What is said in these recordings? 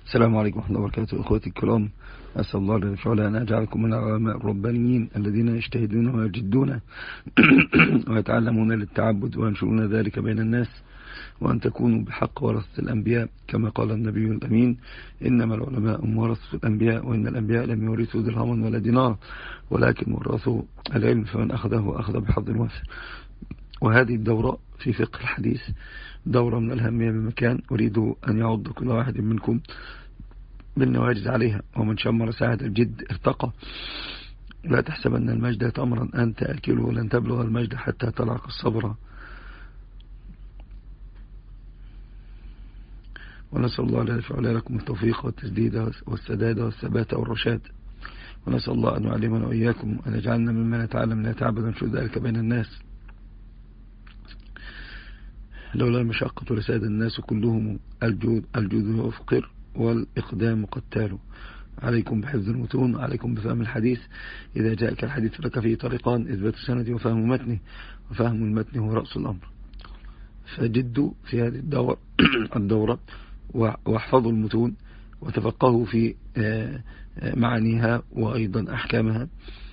السلام عليكم ورحمة الله وبركاته. أخوتي الكرام، أسأل الله جل وعلا أن أجعلكم من العلماء الربانيين الذين يجتهدون ويجدون ويتعلمون للتعبد وينشرون ذلك بين الناس، وأن تكونوا بحق ورثة الأنبياء كما قال النبي الأمين: إنما العلماء ورثة الأنبياء، وإن الأنبياء لم يورثوا درهما ولا دينار ولكن ورثوا العلم، فمن أخذه أخذ بحظ وافر. وهذه الدورة في فقه الحديث دورة من الأهمية بمكان، أريد أن يعض كل واحد منكم بالنواجذ عليها، ومن شمر ساعة الجد ارتقى. لا تحسبن المجد تمرا أنت أكله، ولن تبلغ المجد حتى تلعق الصبر. ونسأل الله أن يفعل لكم التوفيق والتسديد والسداد والثبات والرشاد، ونسأل الله أن يعلمنا وإياكم أن يجعلنا ممن يتعلم لا يتعبد ونشر ذلك بين الناس. لولا المشقة لساد الناس كلهم، الجود وفقر والإقدام قتال. عليكم بحفظ المتون، عليكم بفهم الحديث. إذا جاءك الحديث لك فيه طريقان: إثبات السند وفهم متنه، وفهم المتن هو رأس الأمر. فجدوا في هذه الدورة واحفظوا المتون وتفقهوا في معانيها وأيضا أحكامها،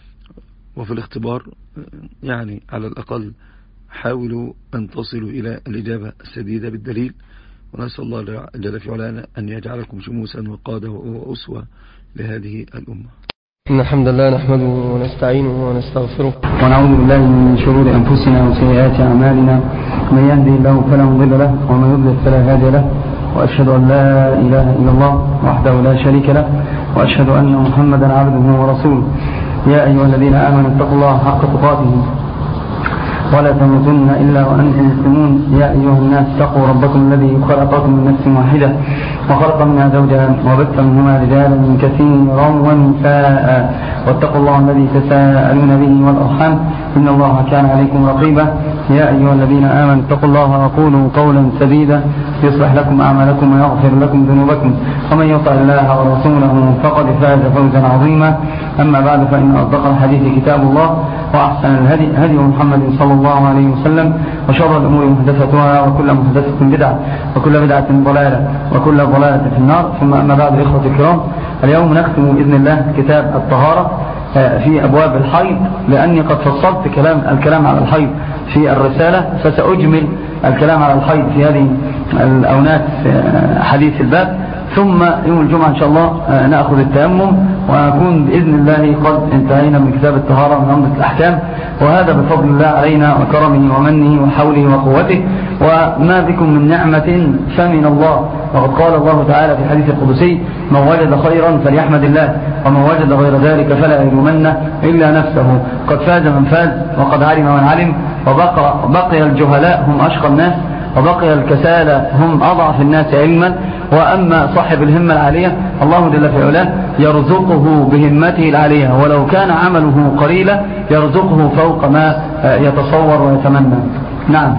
وفي الاختبار يعني على الأقل حاولوا أن تصلوا إلى الإجابة السديدة بالدليل. ونسأل الله جل في علاه أن يجعلكم شموسا وقادة وأسوة لهذه الأمة. إن الحمد لله نحمده ونستعينه ونستغفره، ونعوذ بالله من شرور أنفسنا وسيئات أعمالنا. من يهدي الله فلا مضل له، ومن يضلل فلا هادي له. وأشهد أن لا إله إلا الله وحده لا شريك له، وأشهد أن محمدا عبده ورسوله. يا أيها الذين آمنوا اتقوا الله حق تقاته ولا تموتن إلا وأنتم مسلمون. يا أيها الناس اتقوا ربكم الذي خلقكم من نفس واحدة وخلق منها زوجها وبث منهما رجالا كثيرا ونساء، واتقوا الله الذي تساءلون به والأرحام إن الله كان عليكم رقيبا. يا أيها الذين آمنوا اتقوا الله وقولوا قولا سديدا يصلح لكم أعمالكم ويغفر لكم ذنوبكم، ومن يطع الله ورسوله فقد فاز فوزا عظيما. أما بعد، فإن أصدق الحديث كتاب الله، وأحسن الهدي هدي محمد صلى الله عليه وسلم، وشر الأمور محدثاتها، وكل محدثة بدعة، وكل بدعة ضلالة، وكل ضلالة في النار. ثم أما بعد، إخوة الكرام، اليوم نختم بإذن الله كتاب الطهارة في أبواب الحيض، لأني قد فصلت الكلام على الحيض في الرسالة، فسأجمل الكلام على الحيض في هذه الأونات حديث الباب. ثم يوم الجمعة إن شاء الله نأخذ التيمم، ونكون بإذن الله قد انتهينا من كتاب الطهارة من عمدة الأحكام. وهذا بفضل الله علينا وكرمه ومنه وحوله وقوته، وما بكم من نعمة فمن الله. وقد قال الله تعالى في الحديث القدسي: من وجد خيرا فليحمد الله، ومن وجد غير ذلك فلا يلومن إلا نفسه. قد فاز من فاز، وقد علم من علم، وبقي الجهلاء هم أشقى الناس، وبقي الكسالى هم أضعف الناس علما. وأما صاحب الهمة العالية الله جل في علاه يرزقه بهمته العالية، ولو كان عمله قليلا يرزقه فوق ما يتصور ويتمنى. نعم.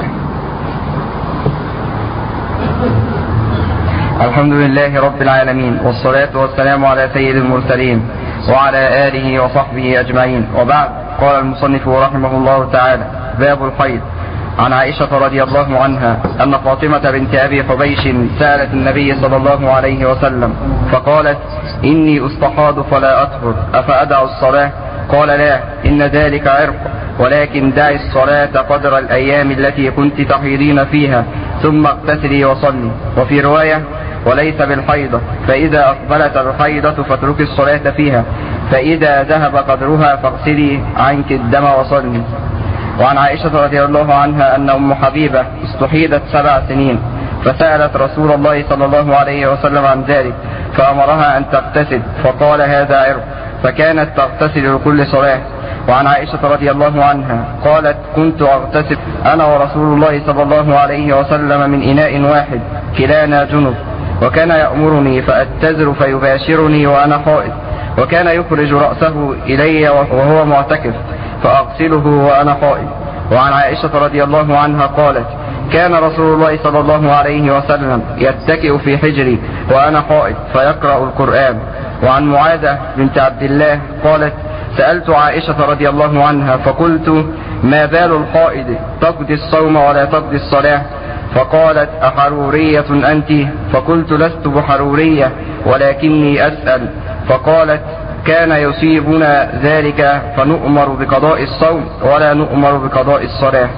الحمد لله رب العالمين، والصلاة والسلام على سيد المرسلين وعلى آله وصحبه أجمعين، وبعد. قال المصنف رحمه الله تعالى: باب الحيض. عن عائشة رضي الله عنها أن فاطمة بنت أبي حبيش سألت النبي صلى الله عليه وسلم فقالت: إني أستحاض فلا أطهر، أفأدع الصلاة؟ قال: لا، إن ذلك عرق، ولكن دعي الصلاة قدر الأيام التي كنت تحيضين فيها، ثم اغتسلي وصلي. وفي رواية: وليس بالحيضة، فإذا أقبلت الحيضة فاتركي الصلاة فيها، فإذا ذهب قدرها فاغسلي عنك الدم وصلي. وعن عائشة رضي الله عنها أن أم حبيبة استحيضت 7 سنين، فسألت رسول الله صلى الله عليه وسلم عن ذلك، فأمرها أن تغتسل، فقال: هذا عرق، فكانت تغتسل لكل صلاة. وعن عائشة رضي الله عنها قالت: كنت أغتسل أنا ورسول الله صلى الله عليه وسلم من إناء واحد، كلانا جنب، وكان يأمرني فأتزر فيباشرني وأنا حائض، وكان يخرج رأسه إلي وهو معتكف فأغسله وأنا حائض. وعن عائشة رضي الله عنها قالت: كان رسول الله صلى الله عليه وسلم يتكئ في حجري وأنا حائض فيقرأ القرآن. وعن معاذة بنت عبد الله قالت: سألت عائشة رضي الله عنها فقلت: ما بال الحائض تقضي الصوم ولا تقضي الصلاة؟ فقالت: أحرورية أنت؟ فقلت: لست بحرورية ولكني أسأل. فقالت: كان يصيبنا ذلك فنؤمر بقضاء الصوم ولا نؤمر بقضاء الصلاة.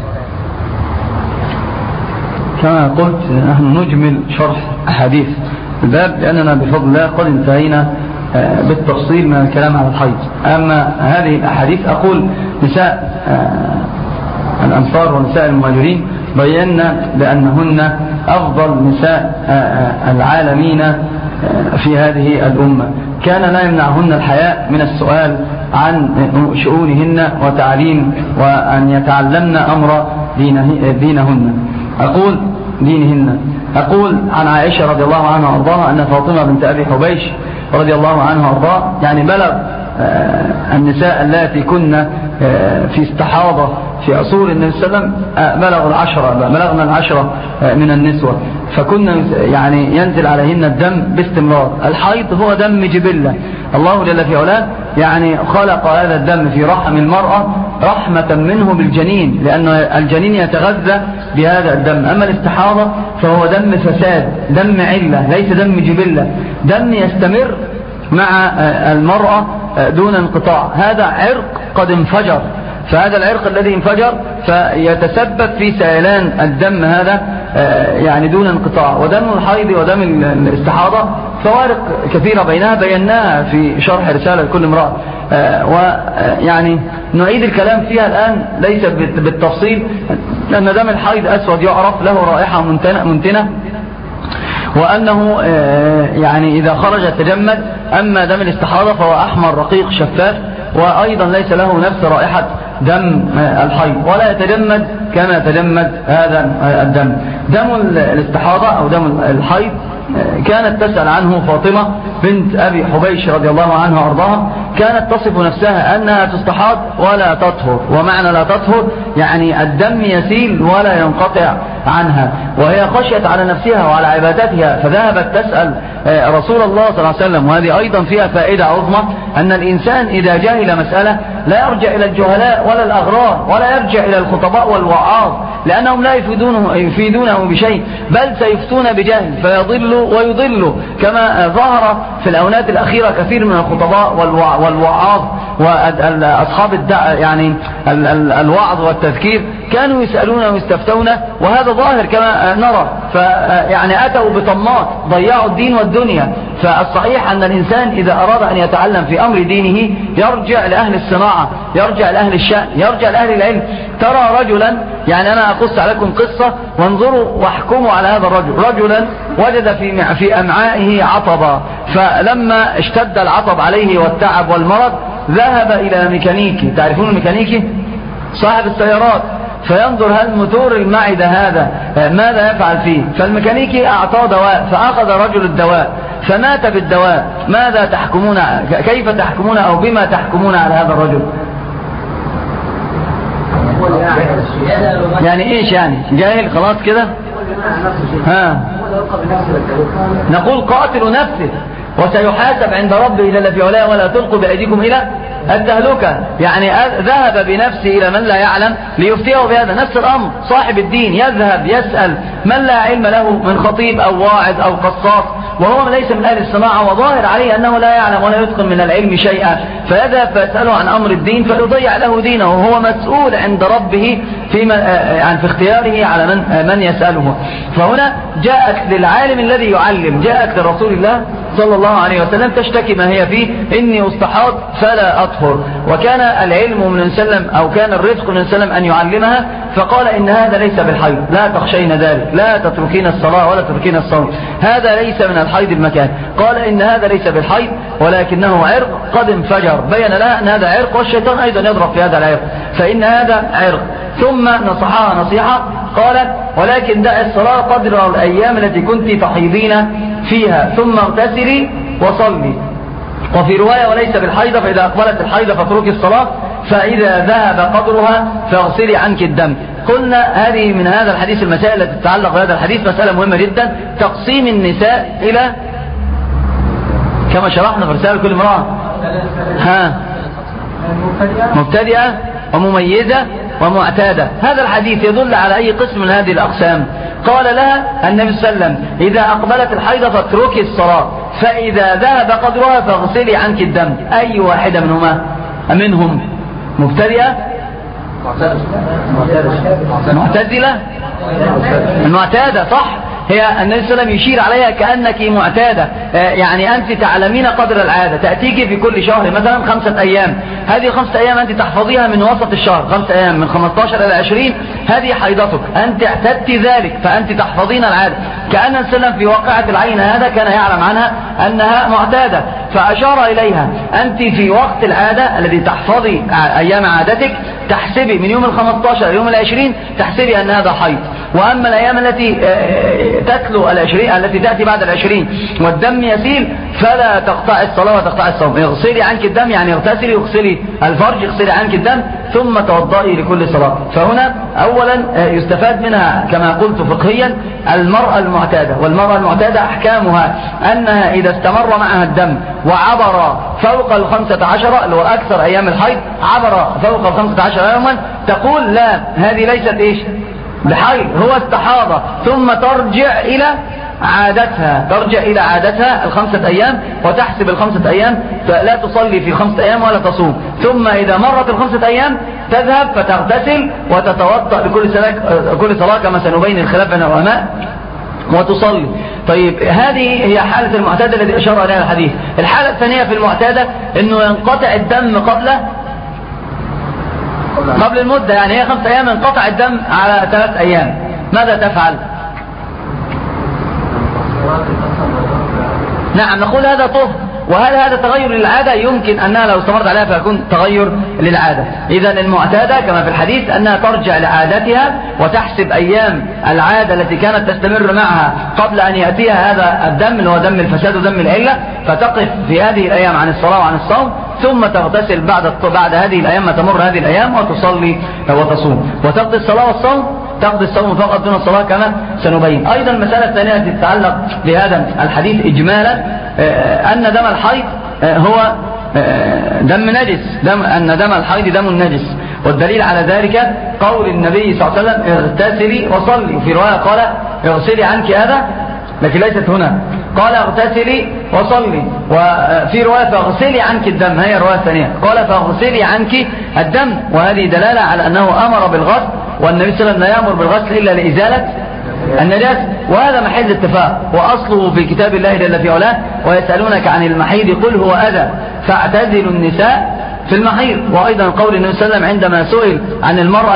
كما قلت نحن نجمل شرح أحاديث الباب لأننا بفضل الله قد انتهينا بالتفصيل من الكلام على الحيض. أما هذه الأحاديث أقول نساء الأنصار ونساء المهاجرين بينا بأنهن أفضل نساء العالمين في هذه الأمة، كان لا يمنعهن الحياء من السؤال عن شؤونهن وتعليم وأن يتعلمن أمر دينهن. أقول عن عائشة رضي الله عنها وأرضاها أن فاطمة بنت أبي حبيش رضي الله عنها وأرضاها يعني بلغ النساء التي كنا في استحاضة في عصور النبي صلى الله عليه وسلم بلغنا العشرة من النسوة، فكنا يعني ينزل عليهن الدم باستمرار. الحيض هو دم جبلة، الله جل في علاه يعني خلق هذا الدم في رحم المرأة رحمة منه بالجنين، لأن الجنين يتغذى بهذا الدم. أما الاستحاضة فهو دم فساد، دم علة، ليس دم جبلة، دم يستمر مع المرأة دون انقطاع. هذا عرق قد انفجر، فهذا العرق الذي انفجر فيتسبب في سيلان الدم هذا يعني دون انقطاع. ودم الحيض ودم الاستحاضة فوارق كثيرة بينها بيناها في شرح رسالة لكل امرأة، ويعني نعيد الكلام فيها الآن ليس بالتفصيل، لأن دم الحيض أسود يعرف له رائحة منتنة، وأنه يعني إذا خرج تجمد. أما دم الاستحاضة فهو أحمر رقيق شفاف، وأيضا ليس له نفس رائحة دم الحيض ولا يتجمد كما يتجمد هذا الدم. دم الاستحاضة أو دم الحيض كانت تسأل عنه فاطمة بنت أبي حبيش رضي الله عنها وأرضاها، كانت تصف نفسها أنها تستحاض ولا تطهر، ومعنى لا تطهر يعني الدم يسيل ولا ينقطع عنها، وهي خشيت على نفسها وعلى عبادتها فذهبت تسأل رسول الله صلى الله عليه وسلم. وهذه أيضا فيها فائدة عظمى، أن الإنسان إذا جاهل مسألة لا يرجع إلى الجهلاء ولا الأغرار ولا يرجع إلى الخطباء والوعاظ، لأنهم لا يفيدونه بشيء، بل سيفتون بجهل فيضلوا ويضلوا، كما ظهر في الأونات الأخيرة كثير من الخطباء والوعاظ وأصحاب يعني الوعظ والتذكير كانوا يسألون ويستفتون، وهذا ظاهر كما نرى، فيعني أتوا بطمات ضيعوا الدين والدنيا. فالصحيح أن الإنسان إذا أراد أن يتعلم في أمر دينه يرجع لأهل الصناعة، يرجع لأهل الشأن، يرجع لأهل العلم. ترى رجلا، يعني أنا أقص عليكم قصة وانظروا واحكموا على هذا الرجل. رجلا وجد في أمعائه عطبا، فلما اشتد العطب عليه والتعب والمرض ذهب إلى ميكانيكي. تعرفون الميكانيكي؟ صاحب السيارات، فينظر هل موتور المعدة هذا ماذا يفعل فيه. فالميكانيكي أعطاه دواء، فأخذ رجل الدواء فمات بالدواء. ماذا تحكمون، كيف تحكمون أو بما تحكمون على هذا الرجل؟ يعني إيش يعني جاهل خلاص كده؟ نقول قاتل نفسه وسيحاسب عند ربه جل في علاه ولا تلقوا بأيديكم إلى التهلكة. يعني ذهب بنفسه إلى من لا يعلم ليفتيه بهذا. نفس الأمر صاحب الدين يذهب يسأل من لا علم له من خطيب أو واعظ أو قصاص وهو ليس من أهل الصناعة وظاهر عليه أنه لا يعلم ولا يتقن من العلم شيئا، فيذهب فيسأله عن أمر الدين فيضيع له دينه، وهو مسؤول عند ربه في اختياره على من يسأله. فهنا جاءت للعالم الذي يعلم، جاءت لرسول الله صلى الله عليه وسلم تشتكي ما هي فيه، إني أستحاض فلا أطهر. وكان العلم من سلم أو كان الرزق من سلم أن يعلمها، فقال إن هذا ليس بالحيض، لا تخشين ذلك، لا تتركين الصلاة ولا تتركين الصوم، هذا ليس من الحيض المكان. قال إن هذا ليس بالحيض ولكنه عرق قد انفجر. بين لها أن هذا عرق، والشيطان أيضا يضرب في هذا العرق، فإن هذا عرق. ثم نصحها نصيحة قالت ولكن دع الصلاة قدر الأيام التي كنت تحيضين فيها ثم اغتسلي وصلي. وفي رواية وليس بالحيضة، فإذا أقبلت الحيضة فاتركي الصلاة، فإذا ذهب قدرها فاغسلي عنك الدم. قلنا هذه من هذا الحديث المسائل التي تتعلق بهذا الحديث مسألة مهمة جدا، تقسيم النساء إلى كما شرحنا في رسالة كل امرأة مبتدئة ومميزة ومعتادة. هذا الحديث يدل على أي قسم من هذه الأقسام؟ قال لها النبي صلى الله عليه وسلم إذا أقبلت الحيضة فاتركي الصلاة، فإذا ذهب قدرها فاغسلي عنك الدم. أي واحدة منهم مبتدئة معتزلة المعتادة صح. هي النبي صلى الله عليه وسلم يشير عليها كأنك معتادة، يعني أنت تعلمين قدر العادة، تأتيك في كل شهر مثلا 5 أيام، هذه 5 أيام أنت تحفظيها من وسط الشهر، 5 أيام من 15 إلى 20 هذه حيضتك، أنت اعتدت ذلك فأنت تحفظين العادة. كأن النبي صلى الله عليه وسلم في واقعة العين هذا كان يعلم عنها أنها معتادة، فأشار إليها أنت في وقت العادة الذي تحفظي أيام عادتك تحسبي من يوم 15 إلى يوم 20 تحسبي أن هذا حيض. وأما الأيام التي تتلو 20 التي تأتي بعد 20 والدم يسيل فلا تقطع الصلاة وتقطع الصوم. اغسلي عنك الدم يعني اغتسلي واغسلي الفرج، اغسلي عنك الدم ثم توضئي لكل صلاة. فهنا أولا يستفاد منها كما قلت فقهيا المرأة المعتادة، والمرأة المعتادة أحكامها أنها إذا استمر معها الدم وعبر فوق 15 اللي هو أكثر أيام الحيض، عبر فوق 15 يوما، تقول لا هذه ليست إيش بحيض، هو استحاضة، ثم ترجع إلى عادتها 5 أيام وتحسب 5 أيام، فلا تصلي في 5 أيام ولا تصوم. ثم إذا مرت 5 أيام تذهب فتغتسل وتتوضأ لكل صلاة كما سنبين الخلاف بين العلماء وتصلي. طيب هذه هي حالة المعتادة التي أشار إليها الحديث. الحالة الثانية في المعتادة أنه ينقطع الدم قبل المدة، يعني هي 5 أيام انقطع الدم على 3 أيام، ماذا تفعل؟ نعم نقول هذا طهر، وهل هذا تغير للعادة؟ يمكن أنها لو استمرت عليها فيكون تغير للعادة. إذا المعتادة كما في الحديث أنها ترجع لعادتها وتحسب أيام العادة التي كانت تستمر معها قبل أن يأتيها هذا الدم اللي هو دم الفساد ودم العلة، فتقف في هذه الأيام عن الصلاة وعن الصوم، ثم تغتسل بعد هذه الأيام ما تمر هذه الأيام وتصلي وتصوم وتقضي الصلاة والصوم، تقضي الصوم فقط دون الصلاة كما سنبين. أيضا المسألة الثانية التي تتعلق بهذا الحديث إجمالا أن دم الحيض هو دم نجس، أن دم الحيض دم نجس، والدليل على ذلك قول النبي صلى الله عليه وسلم اغتسلي وصلي، وفي رواية قال اغسلي عنك هذا، لكن ليست هنا، قال اغتسلي وصلي، وفي رواية فاغسلي عنك الدم، هي الرواية الثانية قال فاغسلي عنك الدم، وهذه دلالة على أنه أمر بالغسل، والنبي صلى الله عليه وسلم لا يأمر بالغسل إلا لإزالة النجاسة، وهذا محل اتفاق، وأصله في كتاب الله جل في علاه ويسألونك عن المحيض قل هو أذى فاعتزلوا النساء في المحيض. وأيضا قول النبي صلى الله عليه وسلم عندما سئل عن المرأة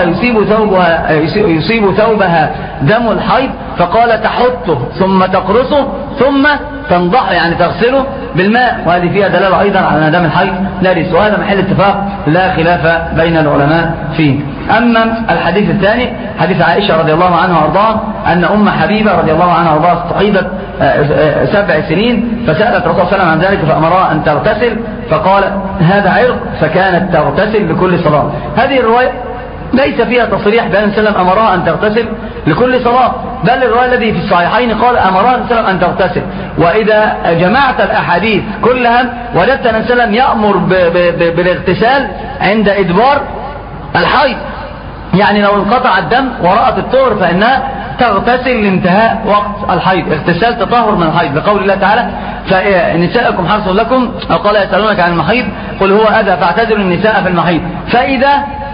يصيب ثوبها دم الحيض فقال تحطه ثم تقرصه ثم تنضح، يعني تغسله بالماء، وهذه فيها دلالة أيضا على أن دم الحيض نجس، وهذا محل اتفاق لا خلاف بين العلماء فيه. أما الحديث الثاني حديث عائشة رضي الله عنها وارضاها أن أم حبيبة رضي الله عنها وارضاها استحيضت 7 سنين، فسألت رسول الله صلى الله عليه وسلم عن ذلك فأمرها أن تغتسل، فقال هذا عرق، فكانت تغتسل لكل صلاة. هذه الرواية ليس فيها تصريح بأن السلام أمرها أن تغتسل لكل صلاة، بل الرواية الذي في الصحيحين قال أمرها السلام أن تغتسل. وإذا جمعت الأحاديث كلها وجدت أن السلام يأمر بالاغتسال عند إدبار الحيض، يعني لو انقطع الدم ورأت الطهر فإنها تغتسل لانتهاء وقت الحيض، اغتسال تطهر من الحيض، بقول الله تعالى فنساءكم حرث لكم، أو قال يسألونك عن المحيض قل هو أذى فاعتزلوا النساء في المحيض، فإذا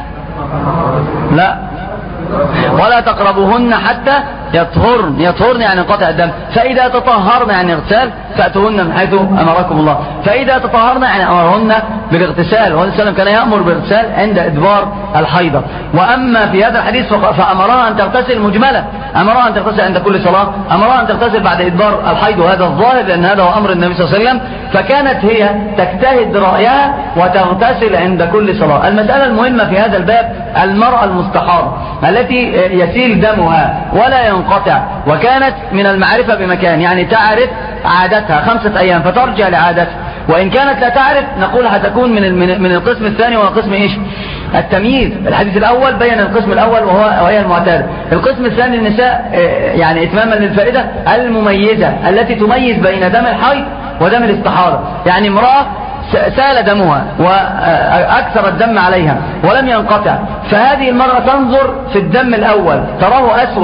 لا ولا تقربوهن حتى يطهرن يعني انقطع الدم، فإذا تطهرن يعني اغتسال فأتوهن من حيث أمركم الله، فإذا تطهرن يعني أمرهن بالاغتسال، والنبي صلى الله عليه وسلم كان يأمر بالاغتسال عند إدبار الحيضة. وأما في هذا الحديث فأمرها أن تغتسل مجملة، أمرها أن تغتسل عند كل صلاة، أمرها أن تغتسل بعد إدبار الحيض، وهذا الظاهر لأن هذا هو أمر النبي صلى الله عليه وسلم، فكانت هي تجتهد رأيها وتغتسل عند كل صلاة. المسألة المهمة في هذا الباب المرأة المستحاضة التي يسيل دمها ولا ينقطع، وكانت من المعرفة بمكان، يعني تعرف عادتها 5 أيام فترجع لعادتها، وإن كانت لا تعرف نقول هتكون من القسم الثاني، وهو قسم إيش؟ التمييز. الحديث الأول بين القسم الأول وهي المعتادة، القسم الثاني النساء، يعني إتماما للفائدة المميزة التي تميز بين دم الحيض ودم الاستحاضة، يعني امرأة سال دمها وأكثر الدم عليها ولم ينقطع، فهذه المرأة تنظر في الدم الأول تراه أسود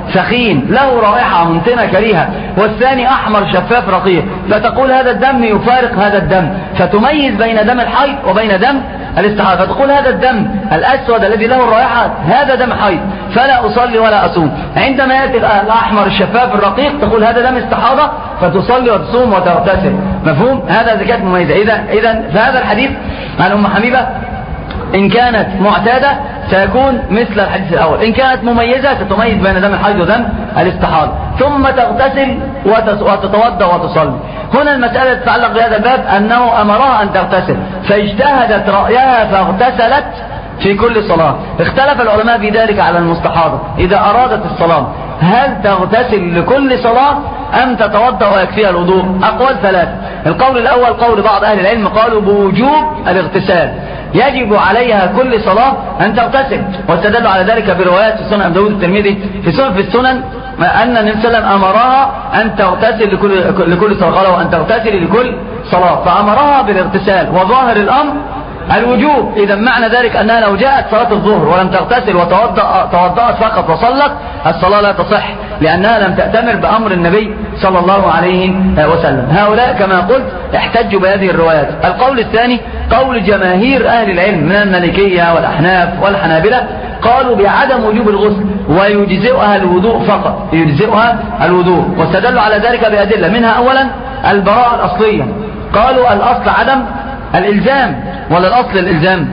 سخين له رائحة منتنة كريهة، والثاني أحمر شفاف رقيق، فتقول هذا الدم يفارق هذا الدم، فتميز بين دم الحيض وبين دم الاستحاضة، فتقول هذا الدم الأسود الذي له الرائحة هذا دم حيض فلا أصلي ولا أصوم. عندما يأتي الأحمر الشفاف الرقيق تقول هذا دم استحاضة فتصلي وتصوم وتغتسل. مفهوم؟ هذا زكاة مميزة. إذا فهذا الحديث عن أم حبيبة إن كانت معتادة سيكون مثل الحديث الأول، إن كانت مميزة ستميز بين دم الحيض ودم الاستحاضة، ثم تغتسل وتتوضأ وتصلي. هنا المسألة تتعلق بهذا الباب أنه أمرها أن تغتسل، فاجتهدت رأيها فاغتسلت في كل صلاة. اختلف العلماء في ذلك على المستحاضة إذا أرادت الصلاة هل تغتسل لكل صلاة أم تتوضأ ويكفيها الوضوء؟ أقوال ثلاثة. القول الأول قول بعض أهل العلم قالوا بوجوب الاغتسال، يجب عليها كل صلاة أن تغتسل، واستدلوا على ذلك بروايات في سنن أبي داود الترمذي في السنن أن النبي صلى الله عليه وسلم أمرها أن تغتسل لكل صلاة، قالوا أن تغتسل لكل صلاة، فأمرها بالاغتسال، وظاهر الأمر الوجوب. إذا معنى ذلك أنها لو جاءت صلاة الظهر ولم تغتسل وتوضأت فقط وصلت الصلاة لا تصح، لأنها لم تأتمر بأمر النبي صلى الله عليه وسلم. هؤلاء كما قلت احتجوا بهذه الروايات. القول الثاني قول جماهير أهل العلم من المالكية والأحناف والحنابلة، قالوا بعدم وجوب الغسل ويجزئها الوضوء فقط، يجزئها الوضوء، واستدلوا على ذلك بأدلة، منها أولا البراءة الأصلية، قالوا الأصل عدم الإلزام ولا الأصل الإلزام؟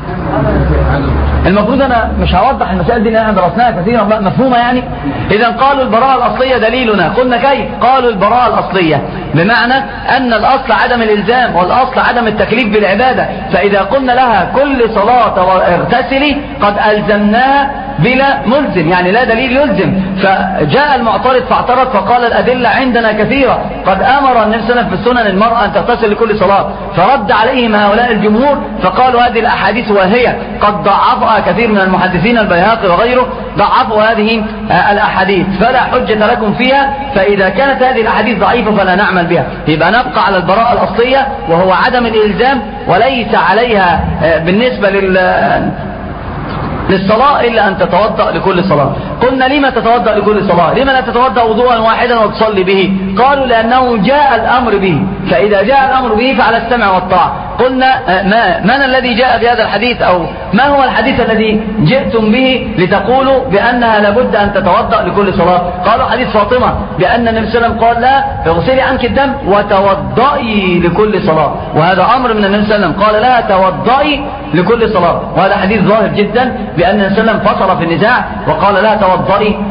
المفروض أنا مش هوضح المسائل دي لأننا درسناها كثيرا مفهومة يعني. إذا قالوا البراءة الأصلية دليلنا، قلنا كيف؟ قالوا البراءة الأصلية بمعنى أن الأصل عدم الإلزام والأصل عدم التكليف بالعبادة، فإذا قلنا لها كل صلاة اغتسلي قد ألزمناها بلا ملزم، يعني لا دليل يلزم. فجاء المعترض فاعترض فقال الأدلة عندنا كثيرة، قد أمر النبي صلى الله عليه وسلم في السنن المرأة أن تغتسل لكل صلاة، فرد عليهم هؤلاء الجمهور فقالوا هذه الأحاديث واهية، قد ضعفها كثير من المحدثين البيهقي وغيره، ضعفوا هذه الأحاديث فلا حجة لكم فيها، فإذا كانت هذه الأحاديث ضعيفة فلا نعمل بها. يبقى نبقى على البراءة الأصلية وهو عدم الإلزام، وليس عليها بالنسبة للصلاة إلا أن تتوضأ لكل صلاة. قلنا لما تتوضأ لكل صلاة؟ لما لا تتوضأ وضوءا واحدا وتصلي به؟ قالوا لأنه جاء الأمر به، فإذا جاء الأمر به فعلى السمع والطاعة. قلنا من الذي جاء بهذا الحديث، أو ما هو الحديث الذي جئتم به لتقولوا بأنها لابد أن تتوضأ لكل صلاة؟ قالوا حديث فاطمة بأن النبي صلى الله عليه وسلم قال لا اغسلي عنك الدم وتوضئي لكل صلاة، وهذا أمر من النبي صلى الله عليه وسلم، قال لها توضئي لكل صلاة، وهذا حديث ظاهر جدا بأن النبي صلى الله عليه وسلم فصل في النزاع وقال لها توضئي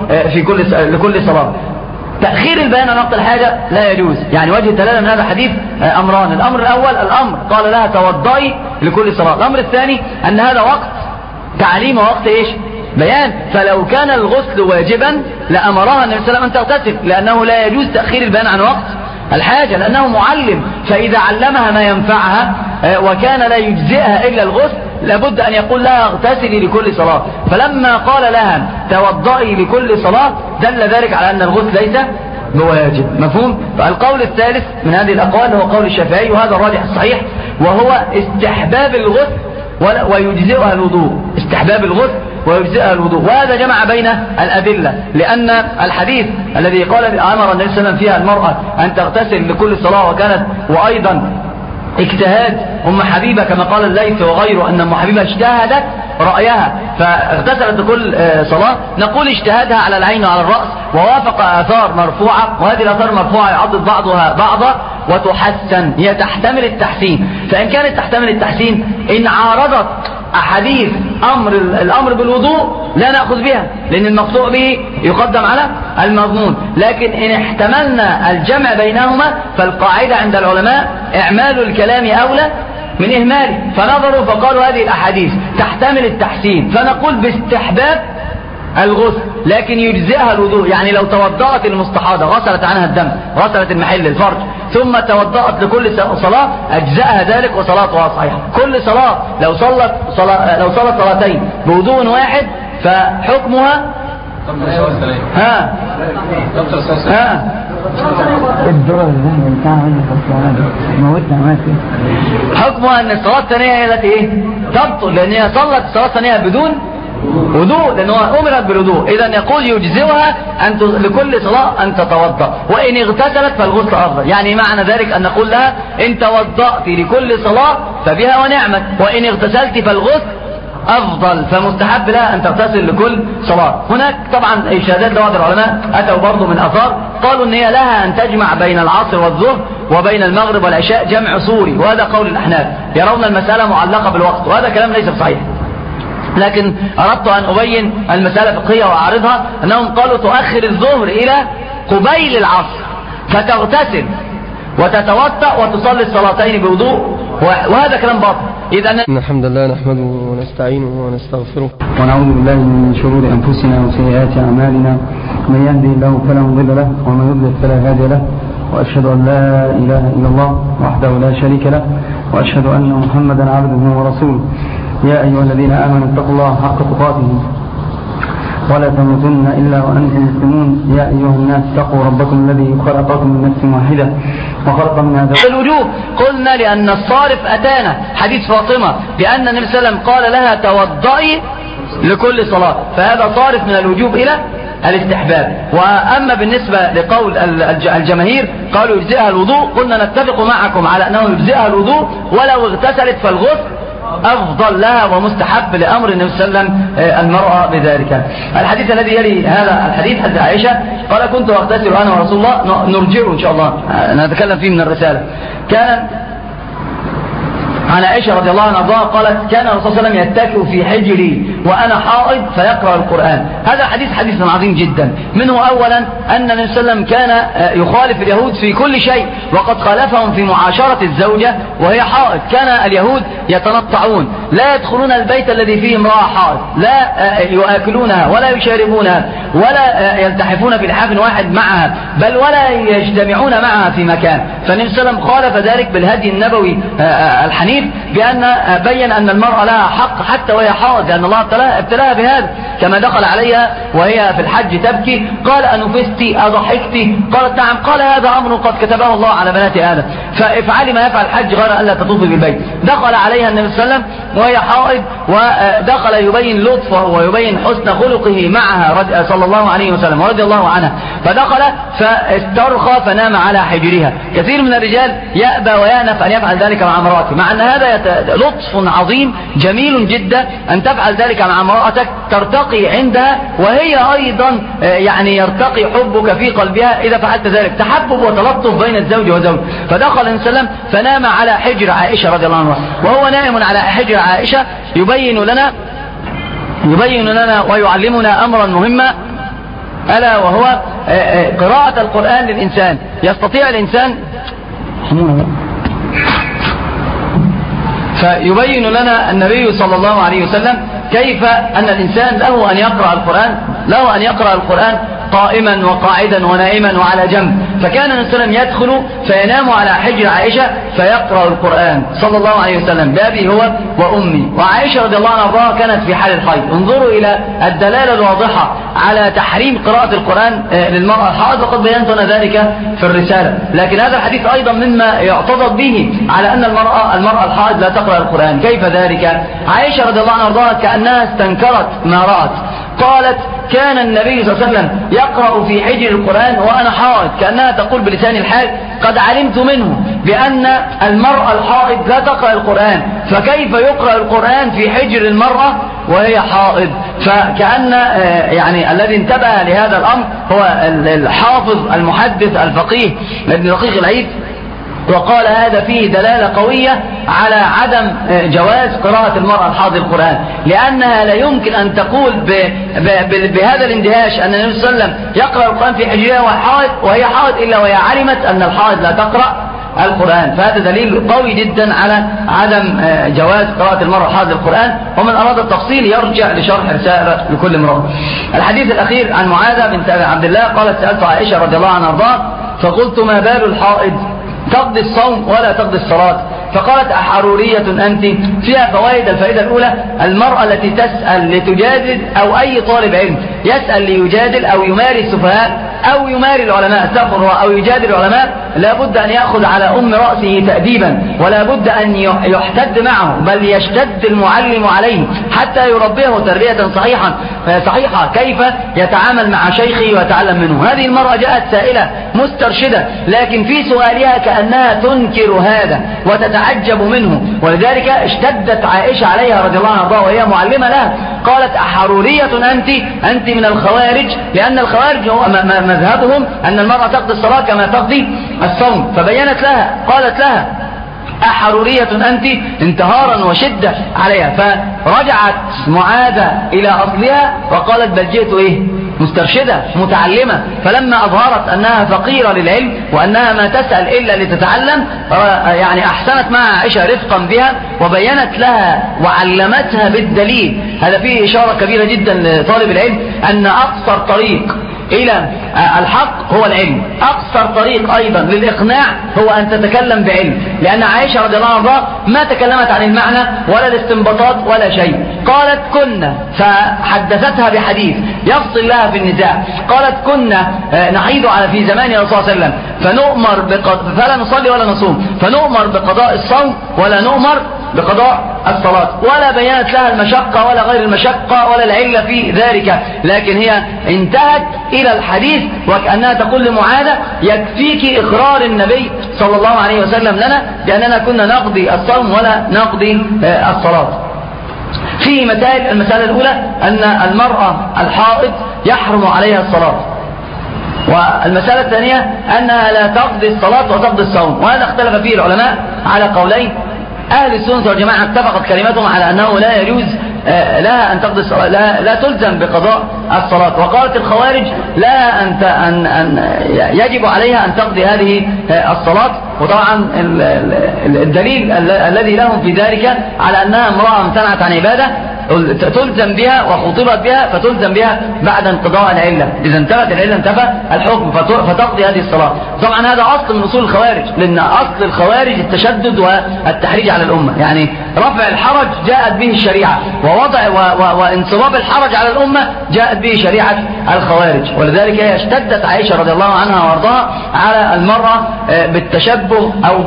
لكل صلاة. تأخير البيان عن وقت الحاجة لا يجوز، يعني وجه الدلالة من هذا الحديث أمران. الأمر الأول الأمر قال لها توضئي لكل صلاة. الأمر الثاني أن هذا وقت تعليم ووقت إيش؟ بيان. فلو كان الغسل واجبا لأمرها النبي صلى الله عليه وسلم أن تغتسل، لأنه لا يجوز تأخير البيان عن وقت الحاجة، لأنه معلم، فإذا علمها ما ينفعها وكان لا يجزئها إلا الغسل لابد أن يقول لها اغتسلي لكل صلاة. فلما قال لها توضئي لكل صلاة دل ذلك على أن الغسل ليس بواجب. مفهوم؟ فالقول الثالث من هذه الأقوال هو قول الشافعي، وهذا الراجح الصحيح، وهو استحباب الغسل ويجزئها الوضوء، استحباب الغسل ويجزئها الوضوء. وهذا جمع بين الأدلة، لأن الحديث الذي قال أمر النبي صلى الله عليه وسلم فيها المرأة أن تغتسل لكل صلاة، وكانت وأيضا اجتهاد أم حبيبة كما قال الليث وغيره أن أم حبيبة اجتهدت رأيها فاغتسلت لكل صلاة، نقول اجتهادها على العين وعلى الرأس، ووافق آثار مرفوعة، وهذه الآثار المرفوعة يعضد بعضها بعضا وتحسن، هي تحتمل التحسين. فإن كانت تحتمل التحسين إن عارضت أحاديث الأمر بالوضوء لا نأخذ بها، لأن المقطوع به يقدم على المضمون. لكن إن احتملنا الجمع بينهما فالقاعدة عند العلماء إعمال الكلام أولى من إهماله، فنظروا فقالوا هذه الأحاديث تحتمل التحسين، فنقول باستحباب الغسل لكن يجزئها الوضوء. يعني لو توضأت المستحاضة غسلت عنها الدم، غسلت المحل الفرج، ثم توضأت لكل صلاة أجزأها ذلك وصلاتها صحيحة. كل صلاة لو صلت صلاتين بوضوء واحد فحكمها حكمها أن الصلاة الثانية هي التي تبطل، لأن هي صلت الصلاة الثانية بدون وضوء، لأنه أمرت بالوضوء. إذن يقول يجزئها لكل صلاة أن تتوضأ، وإن اغتسلت فالغسل أفضل. يعني معنى ذلك أن نقول لها إن توضأت لكل صلاة فبها ونعمت، وإن اغتسلت فالغسل أفضل، فمستحب لها أن تغتسل لكل صلاة. هناك طبعا إشادات لبعض العلماء أتوا برضو من أثار قالوا إن هي لها أن تجمع بين العصر والظهر وبين المغرب والعشاء جمع صوري، وهذا قول الأحناف، يرون المسألة معلقة بالوقت، وهذا كلام ليس صحيح. لكن أردت أن أبين المسألة فقهية وأعرضها، أنهم قالوا تؤخر الظهر إلى قبيل العصر فتغتسل وتتوضأ وتصلي الصلاتين بوضوء، وهذا كلام باطل. إذا إن الحمد لله نحمده ونستعينه ونستغفره ونعوذ بالله من شرور أنفسنا وسيئات أعمالنا، من يهدي الله فلا مضل له ومن يضلل فلا هادي له، وأشهد أن لا إله إلا الله وحده لا شريك له، وأشهد أن محمدا عبده ورسوله. يا أيها الذين آمنوا اتقوا الله حق تقاته ولا تموتن إلا وأنتم مسلمون. يا أيها الناس اتقوا ربكم الذي خلقكم من نفس واحدة وخلق منها زوجها. الوجوب قلنا لأن الصارف أتانا حديث فاطمة بأن النبي صلى الله عليه وسلم قال لها توضئي لكل صلاة، فهذا صارف من الوجوب إلى الاستحباب. وأما بالنسبة لقول الجماهير قالوا يجزئها الوضوء، قلنا نتفق معكم على أنه يجزئها الوضوء، ولو اغتسلت فالغسل أفضل لها ومستحب لأمر النبي صلى الله عليه وسلم المرأة بذلك. الحديث الذي يلي هذا الحديث حديث عائشة قال كنت أغتسل أنا ورسول الله، نرجعه إن شاء الله نتكلم فيه من الرسالة. كان عن عائشة رضي الله عنها قالت كان الرسول صلى الله عليه وسلم يتكئ في حجري وأنا حائض فيقرأ القرآن. هذا حديث عظيم جدا. منه أولا أن النبي صلى الله عليه وسلم كان يخالف اليهود في كل شيء، وقد خالفهم في معاشرة الزوجة وهي حائض. كان اليهود يتنطعون، لا يدخلون البيت الذي فيه امرأة حائض، لا يؤكلونها ولا يشاربونها ولا يلتحفون في لحاف واحد معها، بل ولا يجتمعون معها في مكان. فالنبي صلى الله عليه وسلم خالف ذلك بالهدي النبوي الحنيف، بأن بين أن المرأة لها حق حتى وهي حائض، لأن الله ابتلاها بهذا. كما دخل عليها وهي في الحج تبكي قال أنفستي أضحكتي؟ قالت نعم. قال هذا أمر قد كتبه الله على بنات آدم، فافعلي ما يفعل الحج غير ألا تطوفي بالبيت. دخل عليها النبي صلى الله عليه وسلم وهي حائض، ودخل يبين لطفه ويبين حسن خلقه معها صلى الله عليه وسلم ورضي الله عنها، فدخل فاسترخى فنام على حجرها. كثير من الرجال يأبى ويأنف أن يفعل ذلك مع امرأته، مع أن هذا لطف عظيم جميل جدا أن تفعل ذلك مع امرأتك، ترتقي عندها وهي أيضا يعني يرتقي حبك في قلبها إذا فعلت ذلك، تحبب وتلطف بين الزوج وزوج. فدخل النبي صلى الله عليه وسلم فنام على حجر عائشة رضي الله عنها، وهو نائم على حجر عائشة يبين لنا ويعلمنا أمرا مهما، ألا وهو قراءة القرآن للإنسان. يستطيع الإنسان فيبين لنا النبي صلى الله عليه وسلم كيف أن الإنسان له أن يقرأ القرآن قائما وقاعدا ونائما وعلى جنب. فكان النبي صلى الله عليه وسلم يدخل فينام على حجر عائشة فيقرأ القرآن صلى الله عليه وسلم بأبي هو وأمي. وعائشة رضي الله عنها كانت في حال الحيض. انظروا إلى الدلالة الواضحة على تحريم قراءة القرآن للمرأة الحائض، وقد بينت أنا ذلك في الرسالة. لكن هذا الحديث أيضا مما يعتضد به على أن المرأة الحائض لا تقرأ القرآن. كيف ذلك؟ عائشة رضي الله عنها كأنها استنكرت ما رأت، قالت كان النبي صلى الله عليه وسلم يقرأ في حجر القرآن وأنا حائض، كأنها تقول بلسان الحال قد علمت منه بأن المرأة الحائض لا تقرأ القرآن، فكيف يقرأ القرآن في حجر المرأة وهي حائض؟ فكأن يعني الذي انتبه لهذا الأمر هو الحافظ المحدث الفقيه ابن دقيق العيد، وقال هذا فيه دلالة قوية على عدم جواز قراءة المرأة الحائض القرآن، لأنها لا يمكن أن تقول بهذا الاندهاش أن النبي صلى الله عليه وسلم يقرأ القرآن في حجرها وهي حائض إلا وهي علمت أن الحائض لا تقرأ القرآن. فهذا دليل قوي جدا على عدم جواز قراءة المرأة الحائض القرآن. ومن أراد التفصيل يرجع لشرح رسالة لكل امرأة. الحديث الأخير عن معاذة بنت عبد الله قالت سألت عائشة رضي الله عنها وارضاها فقلت ما بال الحائض تقضي الصوم ولا تقضي الصلاة؟ فقالت أحرورية أنت؟ فيها فوائد. الفائدة الأولى المرأة التي تسأل لتجادل أو أي طالب علم يسأل ليجادل أو يماري السفهاء أو يماري العلماء استغفر الله أو يجادل العلماء لابد أن يأخذ على أم رأسه تأديبا، ولا بد أن يحتد معه، بل يشتد المعلم عليه حتى يربيه تربية صحيحة كيف يتعامل مع شيخه ويتعلم منه. هذه المرأة جاءت سائلة مسترشدة، لكن في سؤالها كأنها تنكر هذا وتتعجب منه، ولذلك اشتدت عائشة عليها رضي الله عنها وهي معلمة لها، قالت أحرورية أنت من الخوارج، لأن الخوارج هو مذهبهم أن المرأة تقضي الصلاة كما تقضي الصوم. فبينت لها قالت لها أحرورية أنت انتهارا وشدة عليها، فرجعت معاذة إلى أصلها وقالت بل جئت مسترشدة متعلمة. فلما أظهرت أنها فقيرة للعلم وأنها ما تسأل إلا لتتعلم، يعني أحسنت مع عائشة رفقا بها وبينت لها وعلمتها بالدليل. هذا فيه إشارة كبيرة جدا لطالب العلم أن أقصر طريق إلى الحق هو العلم، أقصر طريق أيضا للإقناع هو أن تتكلم بعلم، لأن عائشة رضي الله عنها ما تكلمت عن المعنى ولا الاستنباطات ولا شيء. قالت كنا، فحدثتها بحديث يفصل لها في النزاع، قالت كنا نحيض في زمان رسول الله صلى الله عليه وسلم فلا نصلي ولا نصوم، فنؤمر بقضاء الصوم ولا نؤمر بقضاء الصلاة، ولا بينت لها المشقة ولا غير المشقة ولا العلة في ذلك، لكن هي انتهت إلى الحديث وكأنها تقول لمعاذة يكفيك إقرار النبي صلى الله عليه وسلم لنا بأننا كنا نقضي الصوم ولا نقضي الصلاة. في مسائل، المسألة الأولى أن المرأة الحائض يحرم عليها الصلاة، والمسألة الثانية أنها لا تقضي الصلاة وتقضي الصوم، وهذا اختلف فيه العلماء على قولين. أهل السنة والجماعة اتفقت كلمتهم على أنه لا يجوز لها أن تقضي الصلاة، لا تلزم بقضاء الصلاة، وقالت الخوارج لا أن يجب عليها أن تقضي هذه الصلاة. وطبعا الدليل الذي لهم في ذلك على أنها امرأة امتنعت عن عبادة تلزم بها وخطبت بها فتلزم بها بعد انقضاء العلة، إذا انتهت العلة انتفى الحكم فتقضي هذه الصلاة. طبعا هذا أصل من أصول الخوارج، لأن أصل الخوارج التشدد والتحريج على الأمة، يعني رفع الحرج جاءت به الشريعة، ووضع وانصباب الحرج على الأمة جاءت به شريعة الخوارج. ولذلك هي اشتدت عائشة رضي الله عنها وارضاها على المرأة بالتشبه أو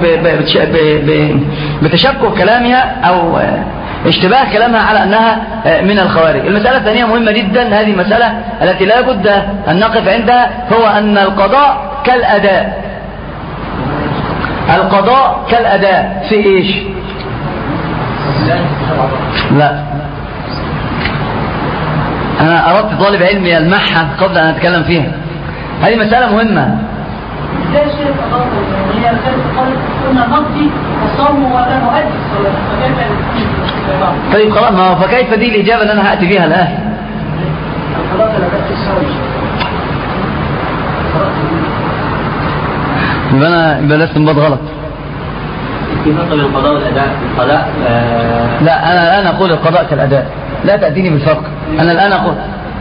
بتشبه كلامها أو اشتباه كلامها على أنها من الخوارج. المسألة الثانية مهمة جدا، هذه المسألة التي لا بد أن نقف عندها، هو أن القضاء كالأداء. القضاء كالأداء في إيش؟ لا، أنا أردت طالب علم يلمحها قبل أن أتكلم فيها، هذه مسألة مهمة. ازاي الشيء تقرر؟ هي قالت كنا نقضي الصوم ولا نؤدي الصلاة، فكيف؟ طيب خلاص، ما فكيف دي الإجابة اللي أنا هأتي فيها الآن. القضاء لا بأس الصوم. يبقى لا استنباط غلط. في فرق بين القضاء والأداء. القضاء لا، أنا الآن أقول القضاء كالأداء، لا تأتيني بالفرق. أنا الآن أقول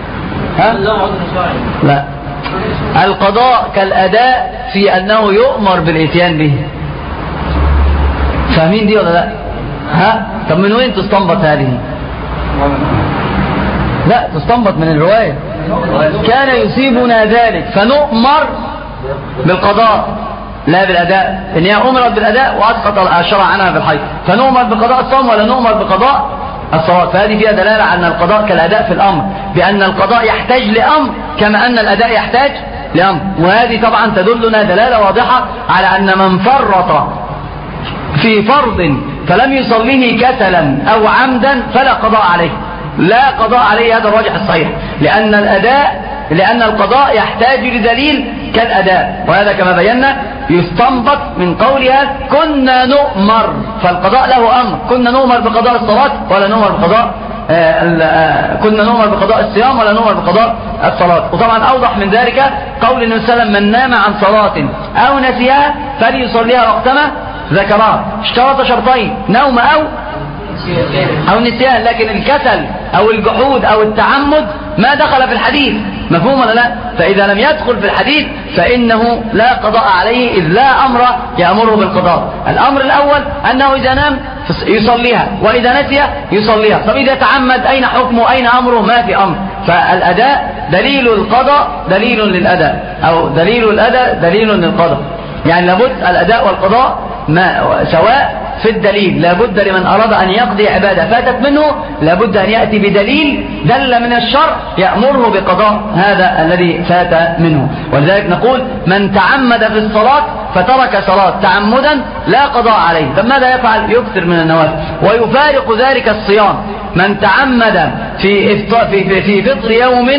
لا، القضاء كالأداء في أنه يؤمر بالإتيان به. فاهمين دي ولا لا؟ طب من وين تستنبط هذه؟ لا، تستنبط من الرواية. كان يصيبنا ذلك فنؤمر بالقضاء لا بالأداء، إن هي أمرت بالأداء وأسقط الشرع عنها بالحيض، فنؤمر بقضاء الصوم ولا نؤمر بقضاء الصلاة. فهذه فيها دلالة على أن القضاء كالأداء في الأمر، بأن القضاء يحتاج لأمر كما أن الأداء يحتاج لأمر. وهذه طبعا تدلنا دلالة واضحة على أن من فرط في فرض فلم يصليه كسلا أو عمدا فلا قضاء عليه، لا قضاء عليه. هذا الراجح الصحيح، لأن القضاء يحتاج لدليل كالأداء، وهذا كما بينا يستنبط من قولها كنا نؤمر، فالقضاء له أمر، كنا نؤمر بقضاء الصلاة ولا نؤمر بقضاء كنا نؤمر بقضاء الصيام ولا نؤمر بقضاء الصلاة. وطبعا أوضح من ذلك قول النبي صلى الله عليه وسلم من نام عن صلاة أو نسيها فليصليها وقتما ذكرها. اشترط شرطين، نوم أو نسيان، لكن الكسل أو الجحود أو التعمد ما دخل في الحديث، مفهوم ولا لا؟ فإذا لم يدخل في الحديث فإنه لا قضاء عليه، إذ لا أمر يأمره بالقضاء. الأمر الأول أنه إذا نام يصليها، وإذا نسي يصليها. طب إذا تعمد أين حكمه أين أمره؟ ما في أمر. فالأداء دليل القضاء دليل للأداء، أو دليل الأداء دليل للقضاء. يعني لابد الأداء والقضاء سواء في الدليل. لابد لمن أراد أن يقضي عبادة فاتت منه لابد أن يأتي بدليل دل من الشرع يأمره بقضاء هذا الذي فات منه. ولذلك نقول من تعمد في الصلاة فترك صلاة تعمدا لا قضاء عليه. طب ماذا يفعل؟ يكثر من النوافل ويفارق ذلك الصيام. من تعمد في فطر يوم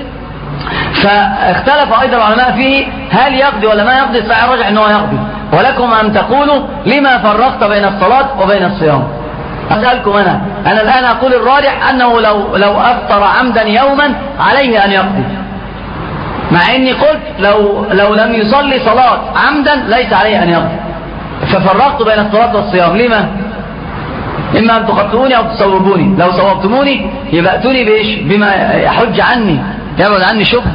فاختلف أيضا العلماء فيه هل يقضي ولا ما يقضي. الصحيح الراجح أنه يقضي. ولكم أن تقولوا لما فرقت بين الصلاة وبين الصيام. أسألكم أنا الآن أقول الراجح أنه لو أفطر عمدا يوما عليه أن يقضي، مع أني قلت لو لم يصلي صلاة عمدا ليس عليه أن يقضي. ففرقت بين الصلاة والصيام. لما؟ إما أن تخطئوني أو تصوبوني. لو صوبتموني يبقى أتوني بإيش؟ بما يحج عني يبعد عني شبه.